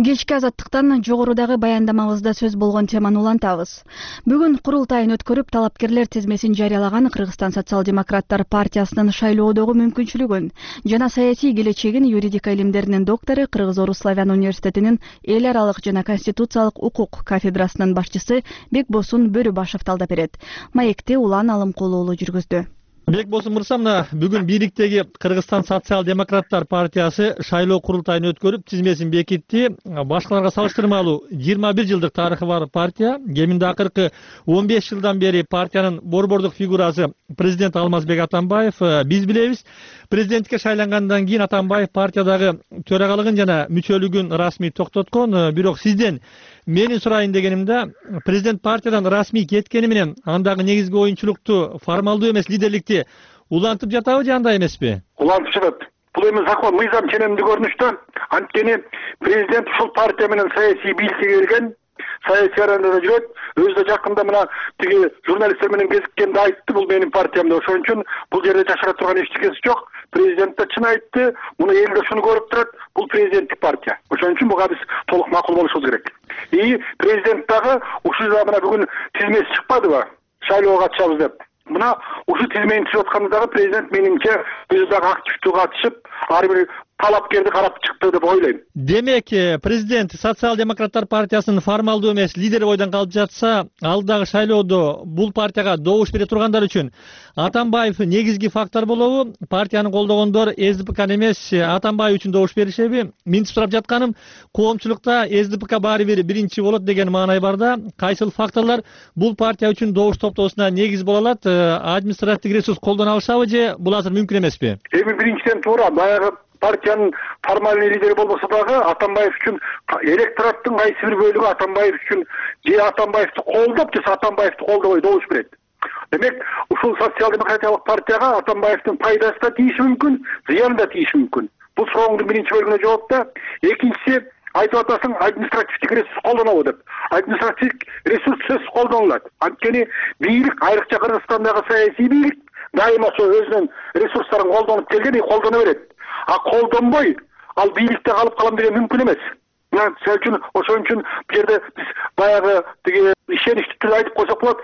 B: Кечки Азаттыктан жогорудагы баяндамабызда сөз болгон теманы улантабыз. Бүгүн курултайын өткөрүп, талапкерлер тизмесин жарыялаган Кыргызстан социал-демократтар партиясынын шайлоодогу мүмкүнчүлүгүн жана саясий келечегин юридика илимдеринин доктору Кыргыз-Орус славян университетинин эл аралык жана конституциялык укук кафедрасынын башчысы Бекбосун Бөрүбашев талдап берет. Маекти Улан Алымкулуу уулу жүргүздү.
D: Бекбосун мырза, мына бүгүн бийликтеги Кыргызстан социал-демократтар партиясы шайлоо курултайын өткөрүп, тизмесин бекитти. Башкаларга салыштырмалуу 21 жылдык тарыхы бар партия. Кеминде акыркы 15 жылдан бери партиянын борбордук фигурасы президент Алмазбек Атамбаев. Биз билебиз, президентке шайлангандан кийин Атамбаев партиядагы төрагалыгын жана мүчөлүгүн расмий токтоткон. Бирок сизден менин сурайын дегенимде, президент партиядан расмий кеткени менен андагы негизги оюнчулукту, формалдуу эмес лидерликти улантып жатабы же андай эмеспи?
F: Улантып жатат. Бул эми закон мыйзам ченемдүү көрүнүштө. Анткени президент ушул партия менен саясий бийликке келген, саясий аренада жүрөт. Өзү да жакында мына тиги журналисттер менен кезиккенде айтты, бул менин партиямда. Ошон үчүн бул жерде жашыра турган эчтекеси жок. Президент да чын айтты. Муну эл да ушуну көрүп турат. Бул президенттик партия. Ошон үчүн буга биз толук макул болушубуз керек. Президент дагы ушул мына бүгүн тизмеси чыкпадыбы? Шайлоого катышабыз деп. Мына ушу тизмени түзүп атканда дагы президент менимче өзү дагы активдүү катышып, ар бир талапкерди карап чыкты деп ойлойм.
D: Демек, президент социал-демократтар партиясынын формалдуу эмес лидери бойдон калып жатса, алдагы шайлоодо бул партияга добуш бере тургандар үчүн Атамбаев негизги фактор болобу? Партияны колдогондор СДПК эмес, Атамбаев үчүн добуш беришеби? Минтип сурап жатканым, коомчулукта СДПК баары бир биринчи болот деген маанай бар да. Кайсыл факторлор бул партия үчүн добуш топтоосуна негиз боло алат? Административдик ресурс колдоно алышабы же бул азыр мүмкүн эмеспи?
F: Эми биринчиден туура, баягы партиянын формальный лидери болбосо дагы Атамбаев үчүн электораттын кайсы бир бөлүгү Атамбаев үчүн же Атамбаевди колдоп, же Атамбаевди колдобой добуш берет. Демек, ушул социал-демократиялык партияга Атамбаевдин пайдасы да тийиши мүмкүн, зыяны да тийиши мүмкүн. Бул сурооңдун биринчи бөлүгүнө жооп да. Экинчиси, айтып атасың, административдик ресурс колдонобу деп. Административдик ресурс сөзсүз колдонулат. Анткени бийлик, айрыкча Кыргызстандагы саясий бийлик дайыма өзүнүн ресурстарын колдонуп келген, колдоно берет. А колдонбой, ал бийликте калып калам деген мүмкүн эмес. Ошон үчүн бул жерде биз баягы тиги ишеничтүү түрдө айтып койсок болот,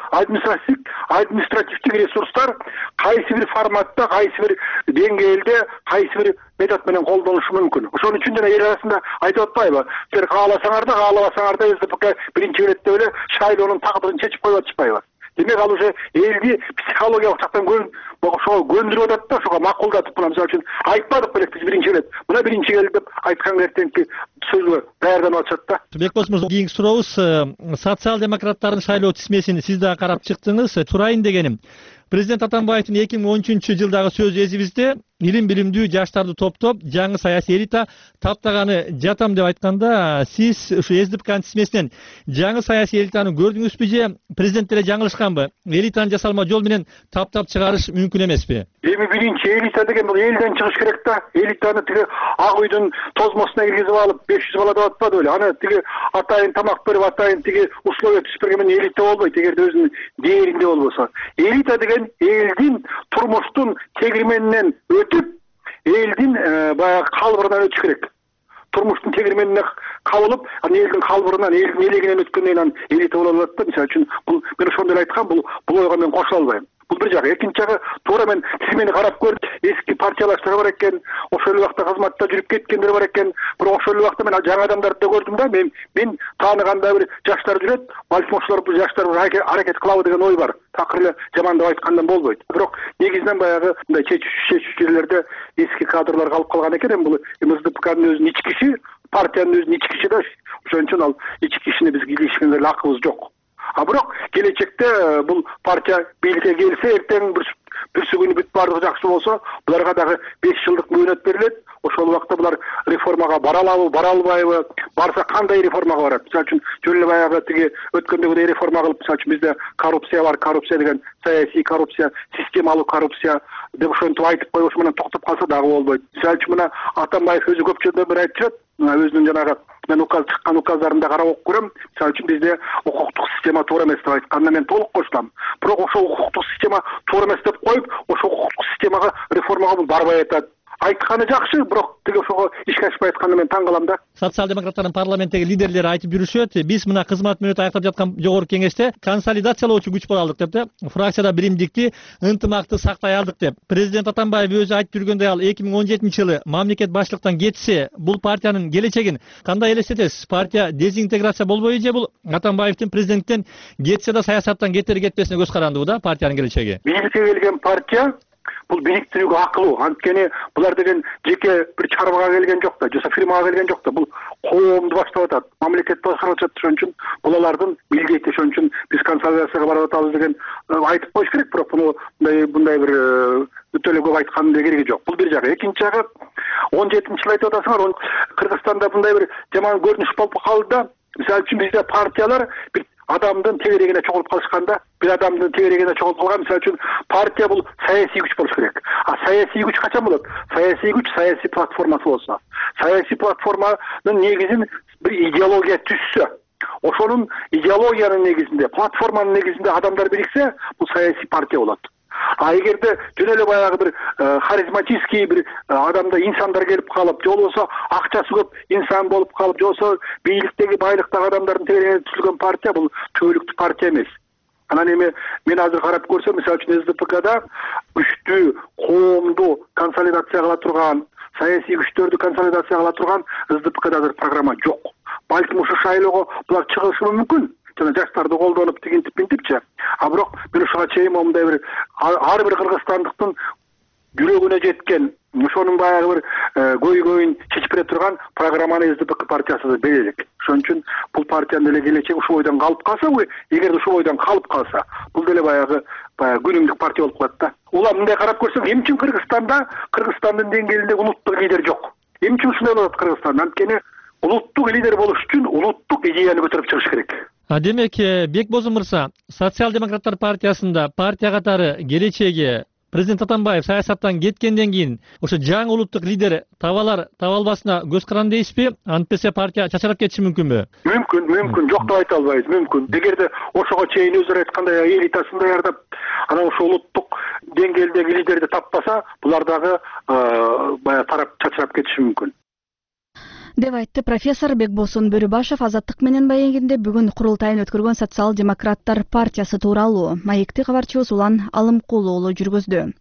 F: административдик ресурстар кайсы бир форматта, кайсы бир деңгээлде, кайсы бир метод менен колдонулушу мүмкүн. Ошон үчүн жана эл арасында айтып атпайбы? Силер кааласаңар да, каалабасаңар да СДПК биринчи биретте эле шайлоонун тагдырын чечип коюп атышпайбы? Демек, ал уже элди психологиялык жактан көндүрүп атат да, ошого макулдатып, мына мисалы үчүн айтпадык белек биз биринчи келет. Мына биринчи келди деп айткан эртеңки сөзгө даярданып атышат да.
D: Бекбосун мырза, кийинки сурообуз, социал-демократтардын шайлоо тизмесин сиз да карап чыктыңыз. Турайын дегеним, президент Атамбаевдин 2013-жылдагы сөз эсибизде илим билимдүү жаштарды топтоп, жаңы саясий элита таптаганы жатам деп айтканда, сиз ушу СДПКнын тизмесинен жаңы саясий элитаны көрдүңүзбү же президент деле жаңылышканбы? Элитаны жасалма жол менен таптап чыгарыш мүмкүн эмеспи?
F: Эми биринчи элита деген бул элден чыгыш керек да. Элитаны тиги ак үйдүн тозмосуна киргизип алып 500 бала деп атпады беле. Аны тиги атайын тамак берип, атайын тиги условия түзүп берген менен элита болбойт, эгерде өзүнүн дээринде болбосо. Элита деген элдин турмуштун тегирменинен өтүп, элдин баягы калбырынан өтүш керек. Турмуштун тегирменине кабылып, анан элдин калбырынан, элдин элегинен өткөндөн анан элита боло алат да. Мисалы үчүн, бул мен ошондой эле айткам, бул ойго мен кошула албайм. Бул бир жагы. Экинчи жагы, туура мен тизмени карап көрдүм. Эски партиялаштар бар экен, ошол эле убакта кызматта жүрүп кеткендер бар экен. Бирок ошол эле убакта мен жаңы адамдарды да көрдүм да. Мен тааныганда бир жаштар жүрөт. Балким ошолор бул жаштар аракет кылабы деген ой бар. Такыр эле жамандап айткандан болбойт. Бирок негизинен баягы мындай чечүүчү жерлерде эски кадрлар калып калган экен. Эми бул МСДПКнын өзүнүн ички иши, партиянын өзүнүн ички иши да. Ошон үчүн ал ички ишине биз киришкенге эле акыбыз жок. А бирок келечекте бул партия бийликке келсе, эртең бүрсү күнү бүт баардыгы жакшы болсо, буларга дагы 5 жылдык мөөнөт берилет. Ошол убакта булар реформага бара алабы, бара албайбы, барса кандай реформага барат? Мисалы үчүн, жөн эле баягы тиги өткөндөгүдөй реформа кылып, мисалы үчүн бизде коррупция бар, коррупция деген саясий коррупция, системалуу коррупция деп ошентип айтып коюп, ошо менен токтоп калса дагы болбойт. Мисалы үчүн мына Атамбаев өзү көп жолдон бери айтып жүрөт, өзүнүн жанагы мен указ чыккан указдарында карап окуп көрөм. Мисалы үчүн бизде укуктук система туура эмес деп айтканда мен толук кошулам. Бирок ошол укуктук система туура эмес деп коюп, ошол укуктук системага реформага барбай атат. айтканы жакшы, бирок тиги ошого ишке ашпай атканына мен таң калам да.
D: Социал демократтардын парламенттеги лидерлери айтып жүрүшөт, биз мына кызмат мөөнөтү аяктап жаткан жогорку кеңеште консолидациялоочу күч боло алдык деп да, фракцияда биримдикти, ынтымакты сактай алдык деп. Президент Атамбаев өзү айтып жүргөндөй, ал 2017-жылы мамлекет башчылыктан кетсе, бул партиянын келечегин кандай элестетесиз? Партия дезинтеграция болбойбу же бул Атамбаевдин президенттен кетсе да саясаттан кетери кетпесине көз карандыбы да партиянын келечеги?
F: Бийликке келген партия бул бириктирүүгө акылуу. Анткени булар деген жеке бир чарбага келген жок да, же фирмага келген жок да. Бул коомду баштап атат, мамлекетти башкарып атат. Ошон үчүн булардын милдети, ошон үчүн биз консолидацияга барып атабыз деген айтып коюш керек. Бирок мындай бир өтө эле көп айткандын да кереги жок. Бул бир жагы. Экинчи жагы, 17-жылы айтып атасыңар, Кыргызстанда мындай бир жаман көрүнүш болуп калды да. Мисалы үчүн бизде партиялар бир адамдын тегерегине чогулуп калышканда, бир адамдын тегерегине чогулуп калган, мисалы үчүн партия бул саясий күч болуш керек. А саясий күч качан болот? Саясий күч саясий платформасы болсо. Саясий платформанын негизин бир идеология түзсө, ошонун идеологиянын негизинде, платформанын негизинде адамдар бириксе, бул саясий партия болот. А эгерде жөн эле баягы бир харизматический бир адамда инсандар келип калып, же болбосо акчасы көп инсан болуп калып, же болбосо бийликтеги байлыктагы адамдардын тегерегине түзүлгөн партия, бул түбөлүктүү партия эмес. Анан эми мен азыр карап көрсөм, мисалы үчүн СДПКда күчтүү, коомду консолидация кыла турган, саясий күчтөрдү консолидация кыла турган СДПКда азыр программа жок. Балким ушу шайлоого булар чыгышы мүмкүн. Жана жаштарды колдонуп тигинтип минтипчи. А бирок мен ушуга чейин мындай бир ар бир кыргызстандыктын жүрөгүнө жеткен, ошонун баягы бир көйгөйүн чечип бере турган программаны СДПК партиясы бере элек. Ошон үчүн бул партиянын эле келечеги ушул бойдон калып калса, эгерде ушул бойдон калып калса, бул деле баягы күнүмдүк партия болуп калат да. Улам мындай карап көрсөң, эмне үчүн Кыргызстандын деңгээлинде улуттук лидер жок? Эмне үчүн ушундай болот Кыргызстанда? Анткени улуттук лидер болуш үчүн улуттук идеяны көтөрүп чыгыш керек.
D: Демек, Бекбозун мырза, Социал демократтар партиясында партия катары келечеги президент Атамбаев саясаттан кеткенден кийин ошо жаңы улуттук лидер табалар табалбасына көз каранды дейсизби? Антпесе партия чачырап кетиши мүмкүнбү?
F: Мүмкүн, жок деп айта албайбыз, мүмкүн. Эгерде ошого чейин өздөрү айткандай элитасын даярдап, анан ошо улуттук деңгээлдеги лидерди таппаса, булар дагы баягы тарап чачырап кетиши мүмкүн.
B: деп айтты профессор Бекбосун Бөрүбашев Азаттык менен маегинде бүгүн курултайын өткөргөн Социал демократтар партиясы тууралуу. Маекти кабарчыбыз Улан Алымкулуу уулу жүргүздү.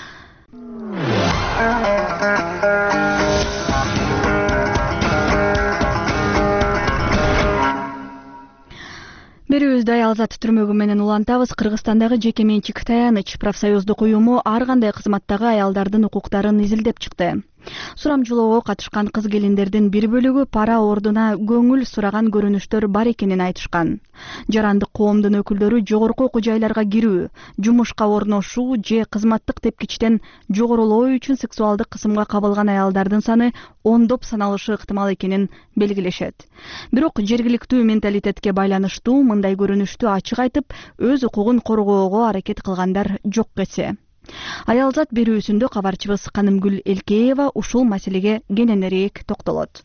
B: Берүүбүздө Аялзат түрмөгү менен улантабыз. Кыргызстандагы жеке менчик таяныч профсоюздук уюму ар кандай кызматтагы аялдардын укуктарын изилдеп чыкты. Сурамжылоого катышкан кыз келиндердин бир бөлүгү пара ордуна көңүл сураган көрүнүштөр бар экенин айтышкан. Жарандык коомдун өкүлдөрү жогорку окуу жайларга кирүү, жумушка орношуу же кызматтык тепкичтен жогорулоо үчүн сексуалдык кысымга кабылган аялдардын саны ондоп саналышы ыктымал экенин белгилешет. Бирок жергиликтүү менталитетке байланыштуу мындай көрүнүштү ачык айтып, өз укугун коргоого аракет кылгандар жок эсе. Аялзат берүүсүндө кабарчыбыз Канымгүл Элкеева ушул маселеге кененирээк токтолот.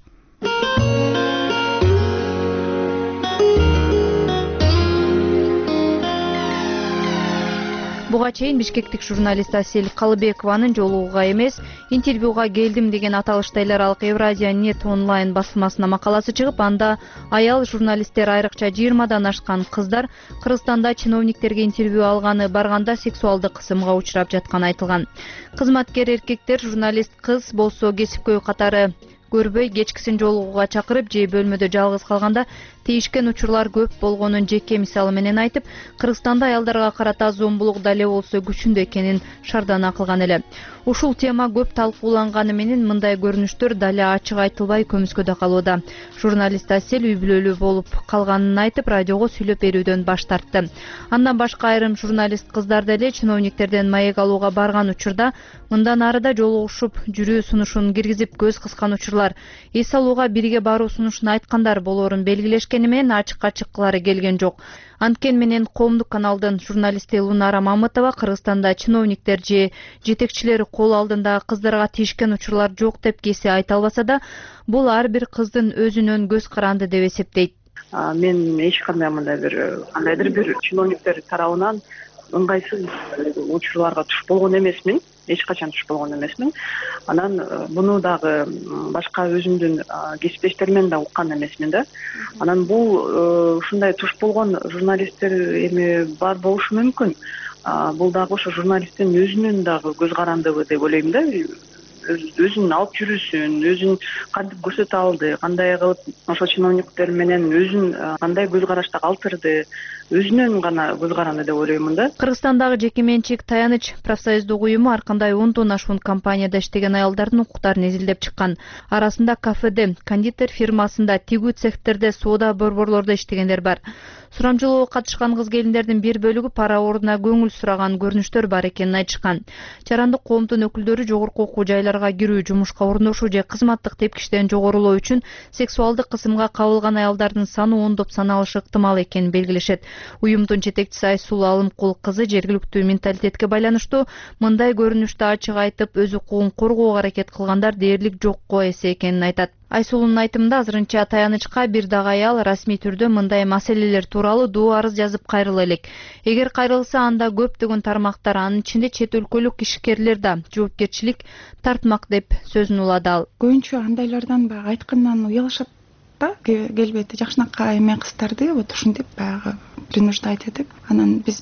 E: Буга чейин бишкектик журналист Асель Калыбекованын жолугуга эмес, интервьюга келдим деген аталышта эл аралык Евразия нет онлайн басмасына макаласы чыгып, анда аял журналисттер, айрыкча 20дан ашкан кыздар Кыргызстанда чиновниктерге интервью алганы, барганда сексуалдык кысымга учурап жатканы айтылган. Кызматкер эркектер журналист кыз болсо кесипкөй катары көрбөй кечкисин жолугууга чакырып же бөлмөдө жалгыз калганда тийишкен учурлар көп болгонун жеке мисалы менен айтып, Кыргызстанда аялдарга карата зомбулук дале болсо күчүндө экенин шардана кылган эле. Ушул тема көп талкууланганы менен мындай көрүнүштөр дале ачык айтылбай көмүскөдө калууда. Журналист Асель үй бүлөлүү болуп калганын айтып, радиого сүйлөп берүүдөн баш тартты. Андан башка айрым журналист кыздар деле чиновниктерден маек алууга барган учурда мындан арыда жолугушуп, жүрүү сунушун киргизип көз кыскан учурлар, эс алууга бирге баруу сунушун айткандар болоорун белгилешкени менен ачыкка чыккылары келген жок. Анткен менен коомдук каналдын журналисти Лунара Мамытова Кыргызстанда чиновниктер же жетекчилер кол алдында кыздарга тийишкен учурлар жок деп кесе айта албаса да, бул ар бир кыздын өзүнөн көз каранды деп эсептейт.
I: Мен эч кандай мындай кандайдыр бир чиновниктер тарабынан ыңгайсыз учурларга туш болгон эмесмин. эч качан туш болгон эмесмин. Анан буну дагы башка өзүмдүн кесиптештерим менен да уккан эмесмин да. Анан бул ушундай туш болгон журналисттер эми бар болушу мүмкүн. Бул дагы ошо журналисттин өзүнүн дагы көз карандыгы деп ойлойм да. Өзүн алып жүрүүсүн, өзүн кантип көрсөтө алды, кандай кылып ошол чиновниктер менен өзүн кандай көз карашта калтырды, өзүнүн гана көз каранды деп ойлоймун да.
E: Кыргызстандагы жеке менчик Таяныч профсоюздук уюму ар кандай 10 ашуун компанияда иштеген аялдардын укуктарын изилдеп чыккан. Арасында кафеде, кондитер фирмасында, тигүү цехтерде, соода борборлордо иштегендер бар. Сурамжылоого катышкан кыз келиндердин бир бөлүгү пара ордуна көңүл сураган көрүнүштөр бар экенин айтышкан. Чарандык коомдун өкүлдөрү жогорку окуу жайларга кирүү, жумушка орундошуу же кызматтык тепкичтен жогорулоо үчүн сексуалдык кысымга кабылган аялдардын саны ондоп саналышы ыктымал экенин белгилешет. Уюмдун жетекчиси Айсулуу Алымкул кызы жергиликтүү менталитетке байланыштуу мындай көрүнүштү ачык айтып, өз укугун коргоого аракет кылгандар дээрлик жокко эсе экенин айтат. Айсулунун айтымында азырынча Таянычка бир дагы аял расмий түрдө мындай маселелер тууралуу доо арыз жазып кайрыла элек. Эгер кайрылса, анда көптөгөн тармактар, анын ичинде чет өлкөлүк ишкерлер да жоопкерчилик тартмак деп сөзүн улады ал.
J: Көбүнчө андайлардан баягы айткандан уялышат да, келбети жакшынакай эме кыздарды вот ушинтип баягы принуждать этип, анан биз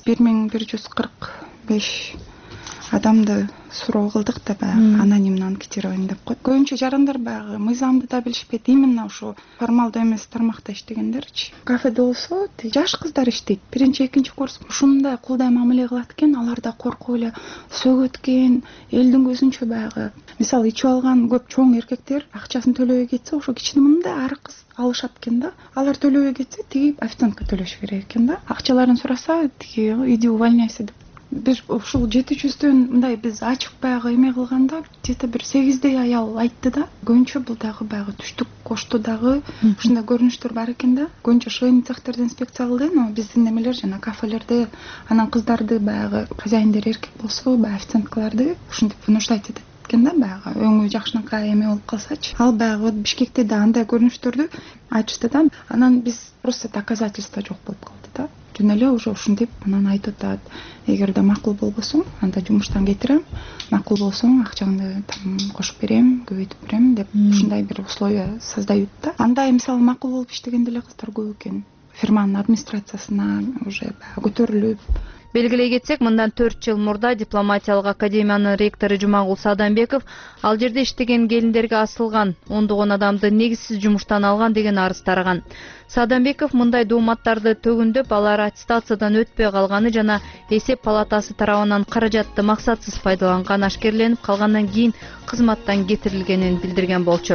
J: 1145 адамды суроо кылдык да баягы анонимный анкетирование деп коет. Көбүнчө жарандар баягы мыйзамды да билишпейт, именно ошо формалдуу эмес тармакта иштегендерчи. Кафеде болсо жаш кыздар иштейт, биринчи экинчи курс ушундай кулдай мамиле кылат экен, алар да коркуп эле сөгөт экен, элдин көзүнчө баягы мисалы ичип алган көп чоң эркектер акчасын төлөбөй кетсе, ошо кичине мындай ар кыз алышат экен да. Алар төлөбөй кетсе, тиги официантка төлөш керек экен да. Акчаларын сураса, тиги иди увольняйся деп. Бир ушул 700дөн мындай биз ачык баягы эме кылганда где-то бир 8дей аял айтты да. Көбүнчө бул дагы баягы түштүк кошту дагы ушундай көрүнүштөр бар экен да. Көбүнчө швейный цехтерден инспекция кылды, но биздин немелер жана кафелерде анан кыздарды баягы хозяиндер эркек болсо, баягы официанткаларды ушинтип принуждать этет экен да, баягы өңү жакшынакай эме болуп калсачы. Ал баягы вот Бишкекте да андай көрүнүштөрдү айтышты да. Анан биз просто доказательство жок болуп калды да. Жөн эле уже ушинтип анан айтып атат, эгерде макул болбосоң, анда жумуштан кетирем, макул болсоң акчаңды кошуп берем, көбөйтүп берем деп ушундай бир условия создают да. Анда мисалы макул болуп иштеген деле кыздар көп экен. Фирманын администрациясына уже көтөрүлүп.
E: Белгилей кетсек, мындан 4 жыл мурда дипломатиялык академиянын ректору Жумагул Саданбеков ал жерде иштеген келиндерге асылган 10 адамды негизсиз жумуштан алган деген арыз тараган. Саданбеков мындай дооматтарды төгүндөп, алар аттестациядан өтпөй калганы жана эсеп палатасы тарабынан каражатты максатсыз пайдаланган ашкерленип калгандан кийин кызматтан кетирилгенин билдирген болчу.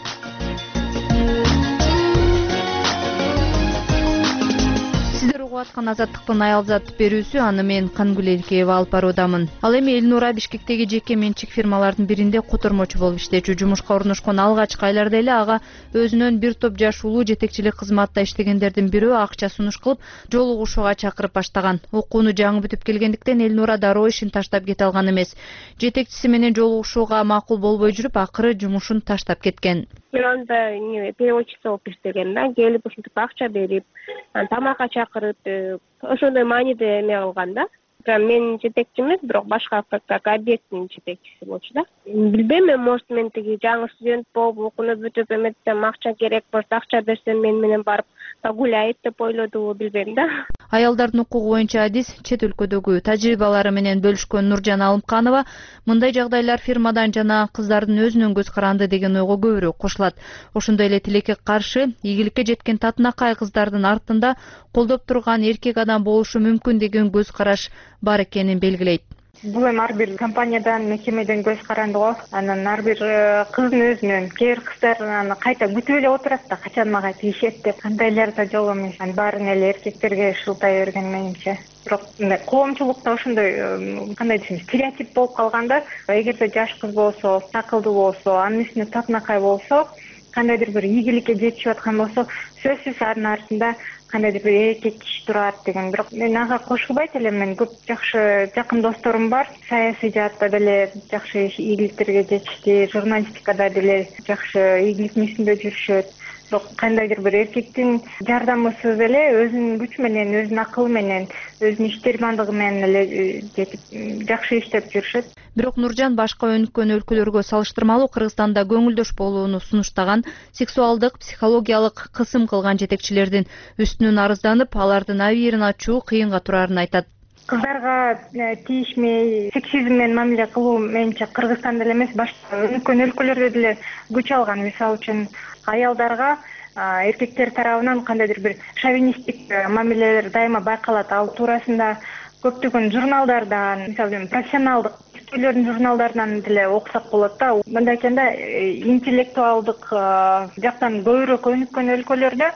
E: Аткан азаттыктын аялзат берүүсү аны мен Кангүл Элкеева алып баруудамын. Ал эми Элнура Бишкектеги жеке менчик фирмалардын биринде котормочу болуп иштечү. Жумушка орношкон алгачкы айларда эле ага өзүнөн бир топ жаш улуу жетекчилик кызматта иштегендердин бирөө акча сунуш кылып, жолугушууга чакырып баштаган. Окууну жаңы бүтүп келгендиктен Элнура дароо ишин таштап кете алган эмес. Жетекчиси менен жолугушууга макул болбой жүрүп, акыры жумушун таштап кеткен.
L: Мен анда переводчица болуп иштеген да, келип ушинтип акча берип, тамакка чакырып, ошондой мааниде эме кылган да. Мен жетекчи эмес, бирок башка как объекттин жетекчиси болчу да. Билбейм, может мен тиги жаңы студент болуп, окууну бүтүп эметсем, акча керек болсо, акча берсем мен менен барып погуляйт деп ойлодубу, билбейм да.
E: Аялдардын укугу боюнча адис чет өлкөдөгү тажрыйбалары менен бөлүшкөн Нуржан Алымканова мындай жагдайлар фирмадан жана кыздардын өзүнүн көз каранды деген ойго көбүрөөк кошулат. Ошондой эле тилекке каршы ийгиликке жеткен татынакай кыздардын артында колдоп турган эркек адам болушу мүмкүн деген көз караш бар экенин белгилейт.
N: Бул эми ар бир компаниядан, мекемеден көз каранды го. Анан ар бир кыздын өзүнөн, кээ бир кыздар аны кайта күтүп эле отурат да, качан мага тийишет деп. Андайлар да жок эмес. Баарын эле эркектерге шылтай берген менимче. Бирок коомчулукта ошондой кандай десем, стереотип болуп калганда, эгерде жаш кыз болсо, акылдуу болсо, анын үстүнө татынакай болсо, кандайдыр бир ийгиликке жетишип аткан болсо, сөзсүз анын артында кандайдыр бир эркек киши турат деген. Бирок мен ага кошулбайт элем. Мен көп жакшы жакын досторум бар. Саясий жаатта деле жакшы ийгиликтерге жетишти, журналистикада деле жакшы ийгилик миссинде жүрүшөт. бирок кандайдыр бир эркектин жардамысыз эле өзүнүн күчү менен, өзүнүн акылы менен, өзүнүн иштермандыгы менен эле жетип жакшы иштеп жүрүшөт.
E: Бирок Нуржан башка өнүккөн өлкөлөргө салыштырмалуу Кыргызстанда көңүлдөш болууну сунуштаган, сексуалдык, психологиялык кысым кылган жетекчилердин үстүнөн арызданып, алардын абийирин ачуу кыйынга турарын айтат.
N: Кыздарга тийишмей, сексизм менен мамиле кылуу менимче Кыргызстанда эле эмес, башка өнүккөн өлкөлөрдө деле күч алган. Мисалы үчүн аялдарга эркектер тарабынан кандайдыр бир шовинисттик мамилелер дайыма байкалат. Ал туурасында көптөгөн журналдардан, мисалы профессионалдык иштөөлөрдүн журналдарынан деле окусак болот да. Мындай айтканда, интеллектуалдык жактан көбүрөөк өнүккөн өлкөлөрдө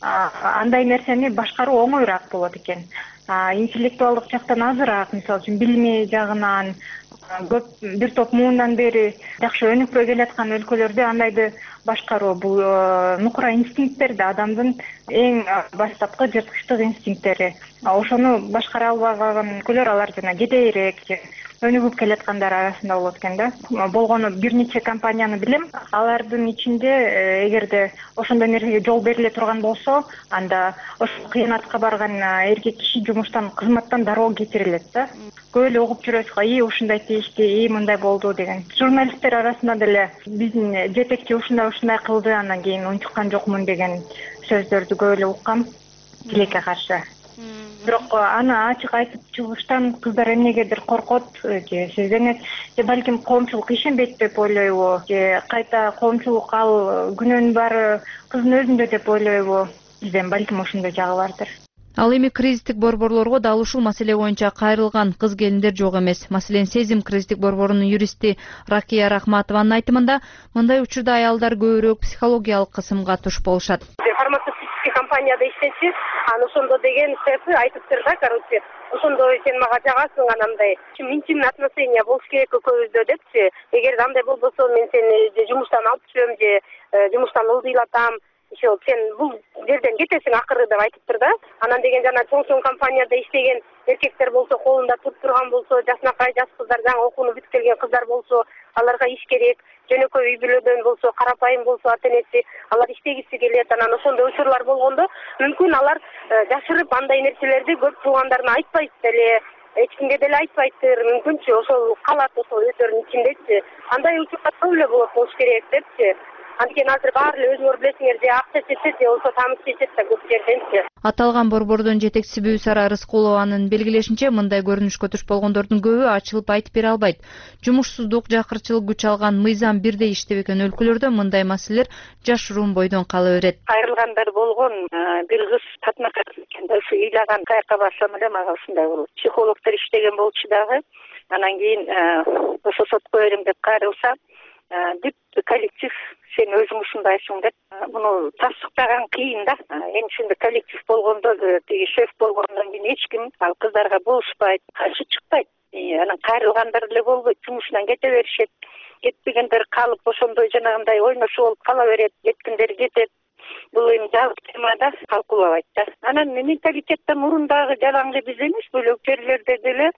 N: андай нерсени башкаруу оңоюраак болот экен. Интеллектуалдык жактан азыраак, мисалы үчүн билими жагынан көп бир топ муундан бери жакшы өнүкпөй келаткан өлкөлөрдө андайды башкаруу бул нукура инстинкттер да, адамдын эң баштапкы жырткычтык инстинкттери. Ошону башкара албаган өлкөлөр алар жана кедейирээк, өнүгүп келаткандар арасында болот экен да. Болгону бир нече компанияны билем. Алардын ичинде эгерде ошондой нерсеге жол бериле турган болсо, анда ошол кыянатка барган эркек киши жумуштан, кызматтан дароо кетирилет да. Көп эле угуп жүрөбүз, ушундай тийишти, мындай болду деген. Журналисттер арасында деле биздин жетекчи ушундай кылды, анан кийин унчуккан жокмун деген сөздөрдү көп эле уккам тилекке каршы. Бирок аны ачык айтып чыгыштан кыздар эмнегедир коркот, же сезенет, же балким коомчулук ишенбейт деп ойлойбу, же кайта коомчулук ал күнөөнүн баары кыздын өзүндө деп ойлойбу. Бизден балким ошондой жагы бардыр.
E: Ал эми кризистик борборлорго дал ушул маселе боюнча кайрылган кыз-келиндер жок эмес. Маселен, Сезим кризистик борборунун юристи Ракия Рахматованын айтымында, мындай учурда аялдар көбүрөөк психологиялык кысымга туш болушат.
L: Фармацевтический компанияда иштечи, аны ошондо деген шефи айтыптыр да, короче, ошондо сен мага жагасың, анандай интимный отношения болуш керек экөөбүздө депчи. Эгер андай болбосо, мен сени жумуштан алып түшөм, же жумуштан ылдыйлатам. Сен бул жерден кетесиң акыры деп айтыптыр да. Анан деген жана чоң компанияда иштеген эркектер болсо, колунда туруп турган болсо, жашынакай жаш кыздар, жаңы окууну бүтүп келген кыздар болсо, аларга иш керек. Жөнөкөй үй бүлөдөн болсо, карапайым болсо, ата-энеси алар иштегиси келет. Анан ошондой учурлар болгондо, мүмкүн алар жашырып андай нерселерди көп туугандарына айтпайт деле, эч кимге деле айтпайттыр. Мүмкүнчү ошол калат ошол өздөрүнүн ичиндечи. Андай учурлар көп эле болуш керек депчи. Анткени азыр баары эле өзүңөр билесиңер, же акча чечет, же болбосо тамыз чечет да көп жерденчи.
E: Аталган борбордун жетекчиси Бүсара Рыскулованын белгилешинче, мындай көрүнүшкө туш болгондордун көбү ачылып айтып бере албайт. Жумушсуздук, жакырчылык күч алган, мыйзам бирдей иштебеген өлкөлөрдө мындай маселелер жашыруун бойдон кала берет.
M: Айрылгандар болгон бир кыз татмакка экен, ушу ыйлаган каяка барсам эле мага ушундай болот. Психологдор иштеген болчу дагы. Анан кийин ошо сотко берем деп кайрылса, бүт коллектив сен өзүң ушундайсың деп муну тастыктаган кыйын да. Эми ушундай коллектив болгондо, тиги шеф болгондон кийин эч ким ал кыздарга болушпайт, каршы чыкпайт. Анан кайрылгандар эле болбойт, жумушунан кете беришет. Кетпегендер калып ошондой жанагындай ойношо болуп кала берет, кеткендер кетет. Бул эми жабык темада талкуулабайт да. Анан менталитеттен мурун дагы жалаңгы биз эмес, бөлөк жерлерде деле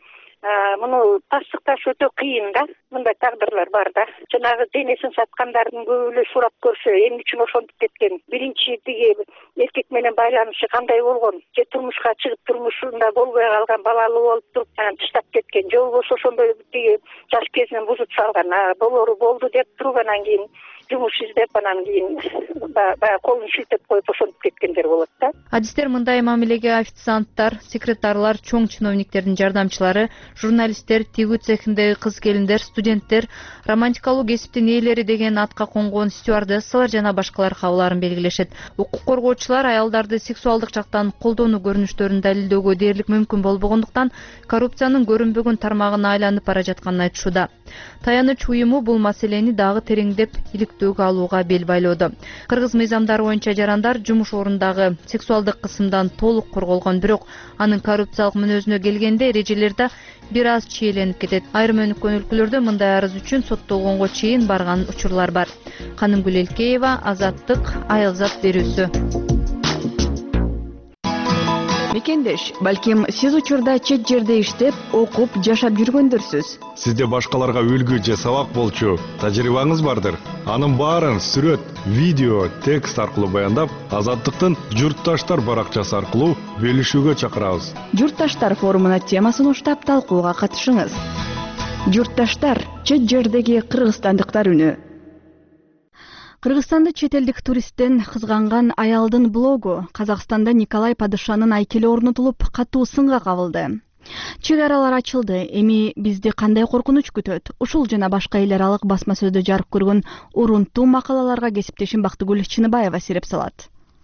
M: муну тастыкташ өтө кыйын да. Мындай тагдырлар бар да. Жанагы денесин саткандардын көбү эле сурап көрсө, эмне үчүн ошентип кеткен? Биринчи тиги эркек менен байланышы кандай болгон? Же турмушка чыгып турмушунда болбой калган, балалуу болуп туруп, анан таштап кеткен. Же болбосо ошондой тиги жаш кезинен бузуп салган. Болору болду деп туруп, анан кийин жумуш издеп, анан кийин баягы колун шилтеп коюп ошентип кеткендер болот да.
E: Адистер мындай мамилеге официанттар, секретарлар, чоң чиновниктердин жардамчылары, журналисттер, тигүү цехиндеги кыз-келиндер, студенттер, романтикалуу кесиптин ээлери деген атка конгон стюардессалар жана башкалар кабыларын белгилешет. Укук коргоочулар аялдарды сексуалдык жактан колдонуу көрүнүштөрүн далилдөөгө дээрлик мүмкүн болбогондуктан коррупциянын көрүнбөгөн тармагына айланып бара жатканын айтышууда. Таяныч уюму бул маселени дагы тереңдеп иликтөөгө алууга бел байлоодо. Кыргыз мыйзамдары боюнча жарандар жумуш орундагы сексуалдык кысымдан толук корголгон, бирок анын коррупциялык мүнөзүнө келгенде эрежелер бир аз чийленип кетет. Айрым өнүккөн өлкөлөрдө мындай арыз үчүн соттолгонго чейин барган учурлар бар. Канымгүл Элкеева, Азаттык, Айылзат берүүсү.
B: мекендеш, балким сиз учурда чет жерде иштеп, окуп, жашап жүргөндүрсүз.
O: Сизде башкаларга үлгү же сабак болчу тажрыйбаңыз бардыр. Анын баарын сүрөт, видео, текст аркылуу баяндап, Азаттыктын журтташтар баракчасы аркылуу бөлүшүүгө чакырабыз.
B: Журтташтар форумуна тема сунуштап талкууга катышыңыз. Журтташтар, чет жердеги кыргызстандыктар үнү. Кыргызстанда чет элдик туристтен кызганган аялдын блогу Казакстанда Николай Падышанын айкели орнотулуп, катуу сынга кабылды. Чек аралар ачылды. Эми бизди кандай коркунуч күтөт? Ушул жана башка эл аралык басма сөздө жарык көргөн урунтуу макалаларга кесиптешим Бактыгүл Чыныбаева сереп салат.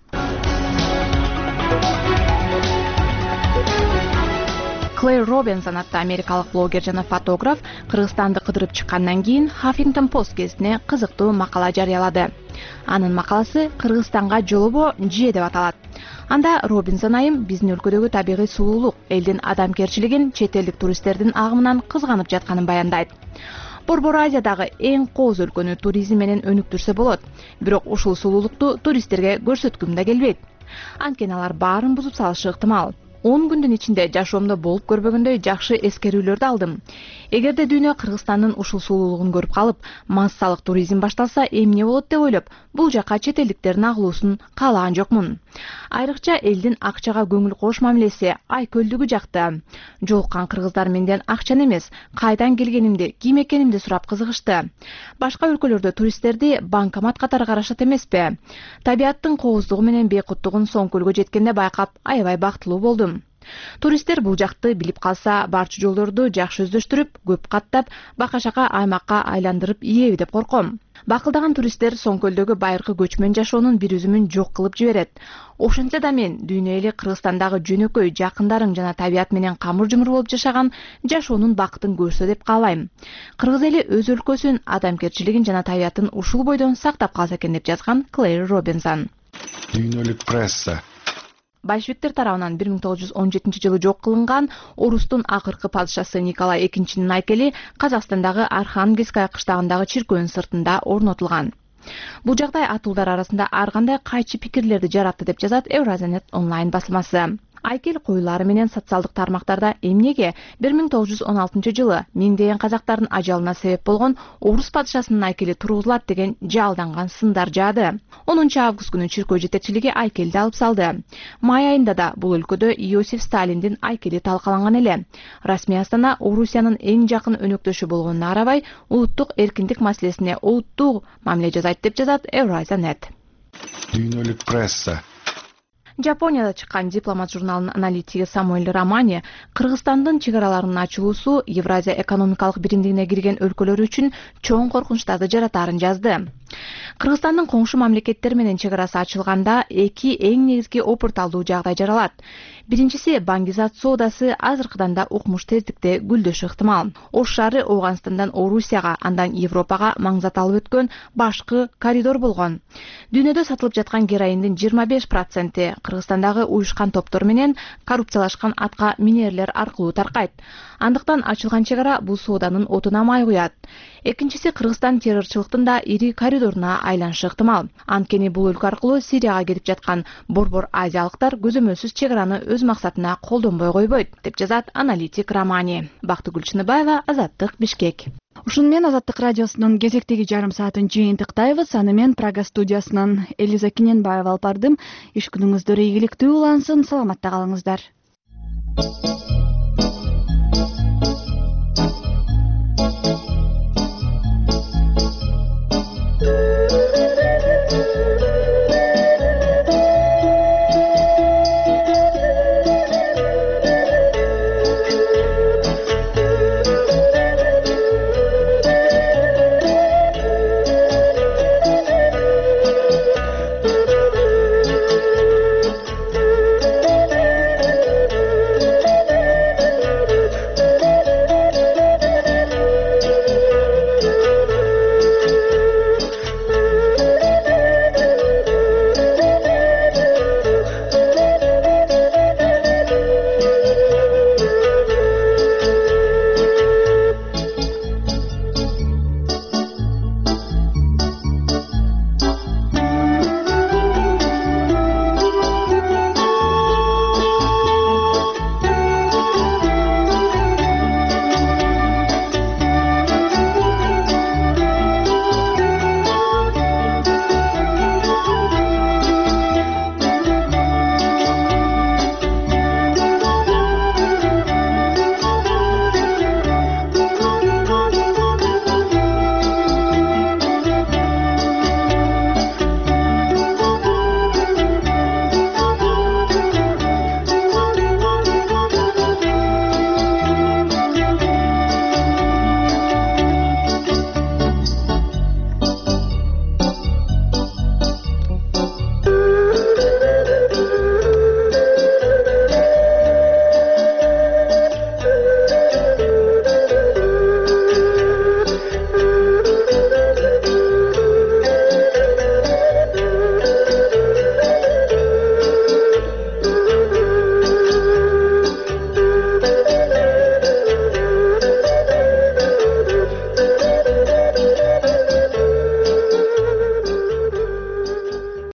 A: Клэр Робинсон атты америкалык блогер жана фотограф Кыргызстанды кыдырып чыккандан кийин Huffington Post гезитине кызыктуу макала жарыялады. Анын макаласы Кыргызстанга жолобо же деп аталат. Анда Робинсон айым биздин өлкөдөгү табигый сулуулук, элдин адамгерчилигин, чет элдик туристтердин агымынан кызганып жатканын баяндайт. Борбор Азиядагы эң кооз өлкөнү туризм менен өнүктүрсө болот. Бирок ушул сулуулукту туристтерге көрсөткүм да келбейт. Анткени алар баарын бузуп салышы ыктымал. 10 күндүн ичинде жашоомдо болуп көрбөгөндөй жакшы эскерүүлөрдү алдым. Эгерде дүйнө Кыргызстандын ушул сулуулугун көрүп калып, массалык туризм башталса, эмне болот деп ойлоп, бул жака чет элдиктердин агылуусун каалаган жокмун. Айрыкча элдин акчага көңүл кош мамилеси айкөлдүгү жакты. Жолуккан кыргыздар менден акчаны эмес, кайдан келгенимди, ким экенимди сурап кызыгышты. Башка өлкөлөрдө туристтерди банкомат катары карашат эмеспи? Табиаттын кооздугу менен бейкуттугун соң көлгө жеткенде байкап, аябай бактылуу болдум. Туристтер бул жакты билип калса, барчу жолдорду жакшы өздөштүрүп, көп каттап, бака-шака аймакка айландырып ийеби деп корком. Бакылдаган туристтер соң көлдөгү байыркы көчмөн жашоонун бир үзүмүн жок кылып жиберет. Ошентсе да мен дүйнө эли Кыргызстандагы жөнөкөй, жакындарың жана табият менен камыр-жумур болуп жашаган жашоонун бакытын көрсө деп каалайм. Кыргыз эли өз өлкөсүн, адамгерчилигин жана табиятын ушул бойдон сактап калса экен деп жазган Клэр Робинсон.
O: Дүйнөлүк пресса.
A: Большевиктер тарабынан 1917 жылы жок кылынган орустун акыркы падышасы Николай II айкели Казакстандагы Архангельская кыштагындагы чиркөөнүн сыртында орнотулган. Бул жагдай атуулдар арасында ар кандай кайчы пикирлерди жаратты деп жазат Евразия.нет онлайн басылмасы. Айкел коюлары менен социалдык тармактарда эмнеге 1916 жылы миңдеген казактардын ажалына себеп болгон орус падышасынын айкели тургузулат деген жалданган сындар жаады. 10 август күнү чиркөө жетекчилиги айкелди алып салды. Май айында да бул өлкөдө Иосиф Сталиндин айкели талкаланган эле. Расмий Астана Орусиянын эң жакын өнөктөшү болгонуна карабай, улуттук эркиндик маселесине олуттуу мамиле жасайт деп жазат Евразия.нет.
O: Дүйнөлүк пресса.
A: Жапонияда чыккан дипломат журналынын аналитиги Самуэль Романи Кыргызстандын чек араларынын ачылуусу Евразия экономикалык биримдигине кирген өлкөлөр үчүн чоң коркунучтарды жаратарын жазды. Кыргызстандын коңшу мамлекеттер менен чек арасы ачылганда эки эң негизги опурталдуу жагдай жаралат. Биринчиси баңгизат соодасы азыркыдан да укмуш тездикте гүлдөшү ыктымал. Ош шаары Ооганстандан Орусияга, андан Европага маңзат алып өткөн башкы коридор болгон. Дүйнөдө сатылып жаткан героиндин 25% Кыргызстандагы уюшкан топтор менен коррупциялашкан атка минерлер аркылуу таркайт. Андыктан ачылган чек ара бул сооданын отуна май куят. Экинчиси Кыргызстан террорчулуктун да ири коридоруна айланышы ыктымал. Анткени бул өлкө аркылуу Сирияга кетип жаткан борбор азиялыктар көзөмөлсүз чек араны өз максатына колдонбой койбойт, деп жазат аналитик Романи. Бактыгүл Чыныбаева, Азаттык, Бишкек.
B: Ушуну менен Азаттык радиосунун кезектеги жарым саатын жыйынтыктайбыз. Аны мен Прага студиясынан Элиза Киненбаева алып бардым. Иш күнүңүздөр ийгиликтүү улансын, саламатта калыңыздар.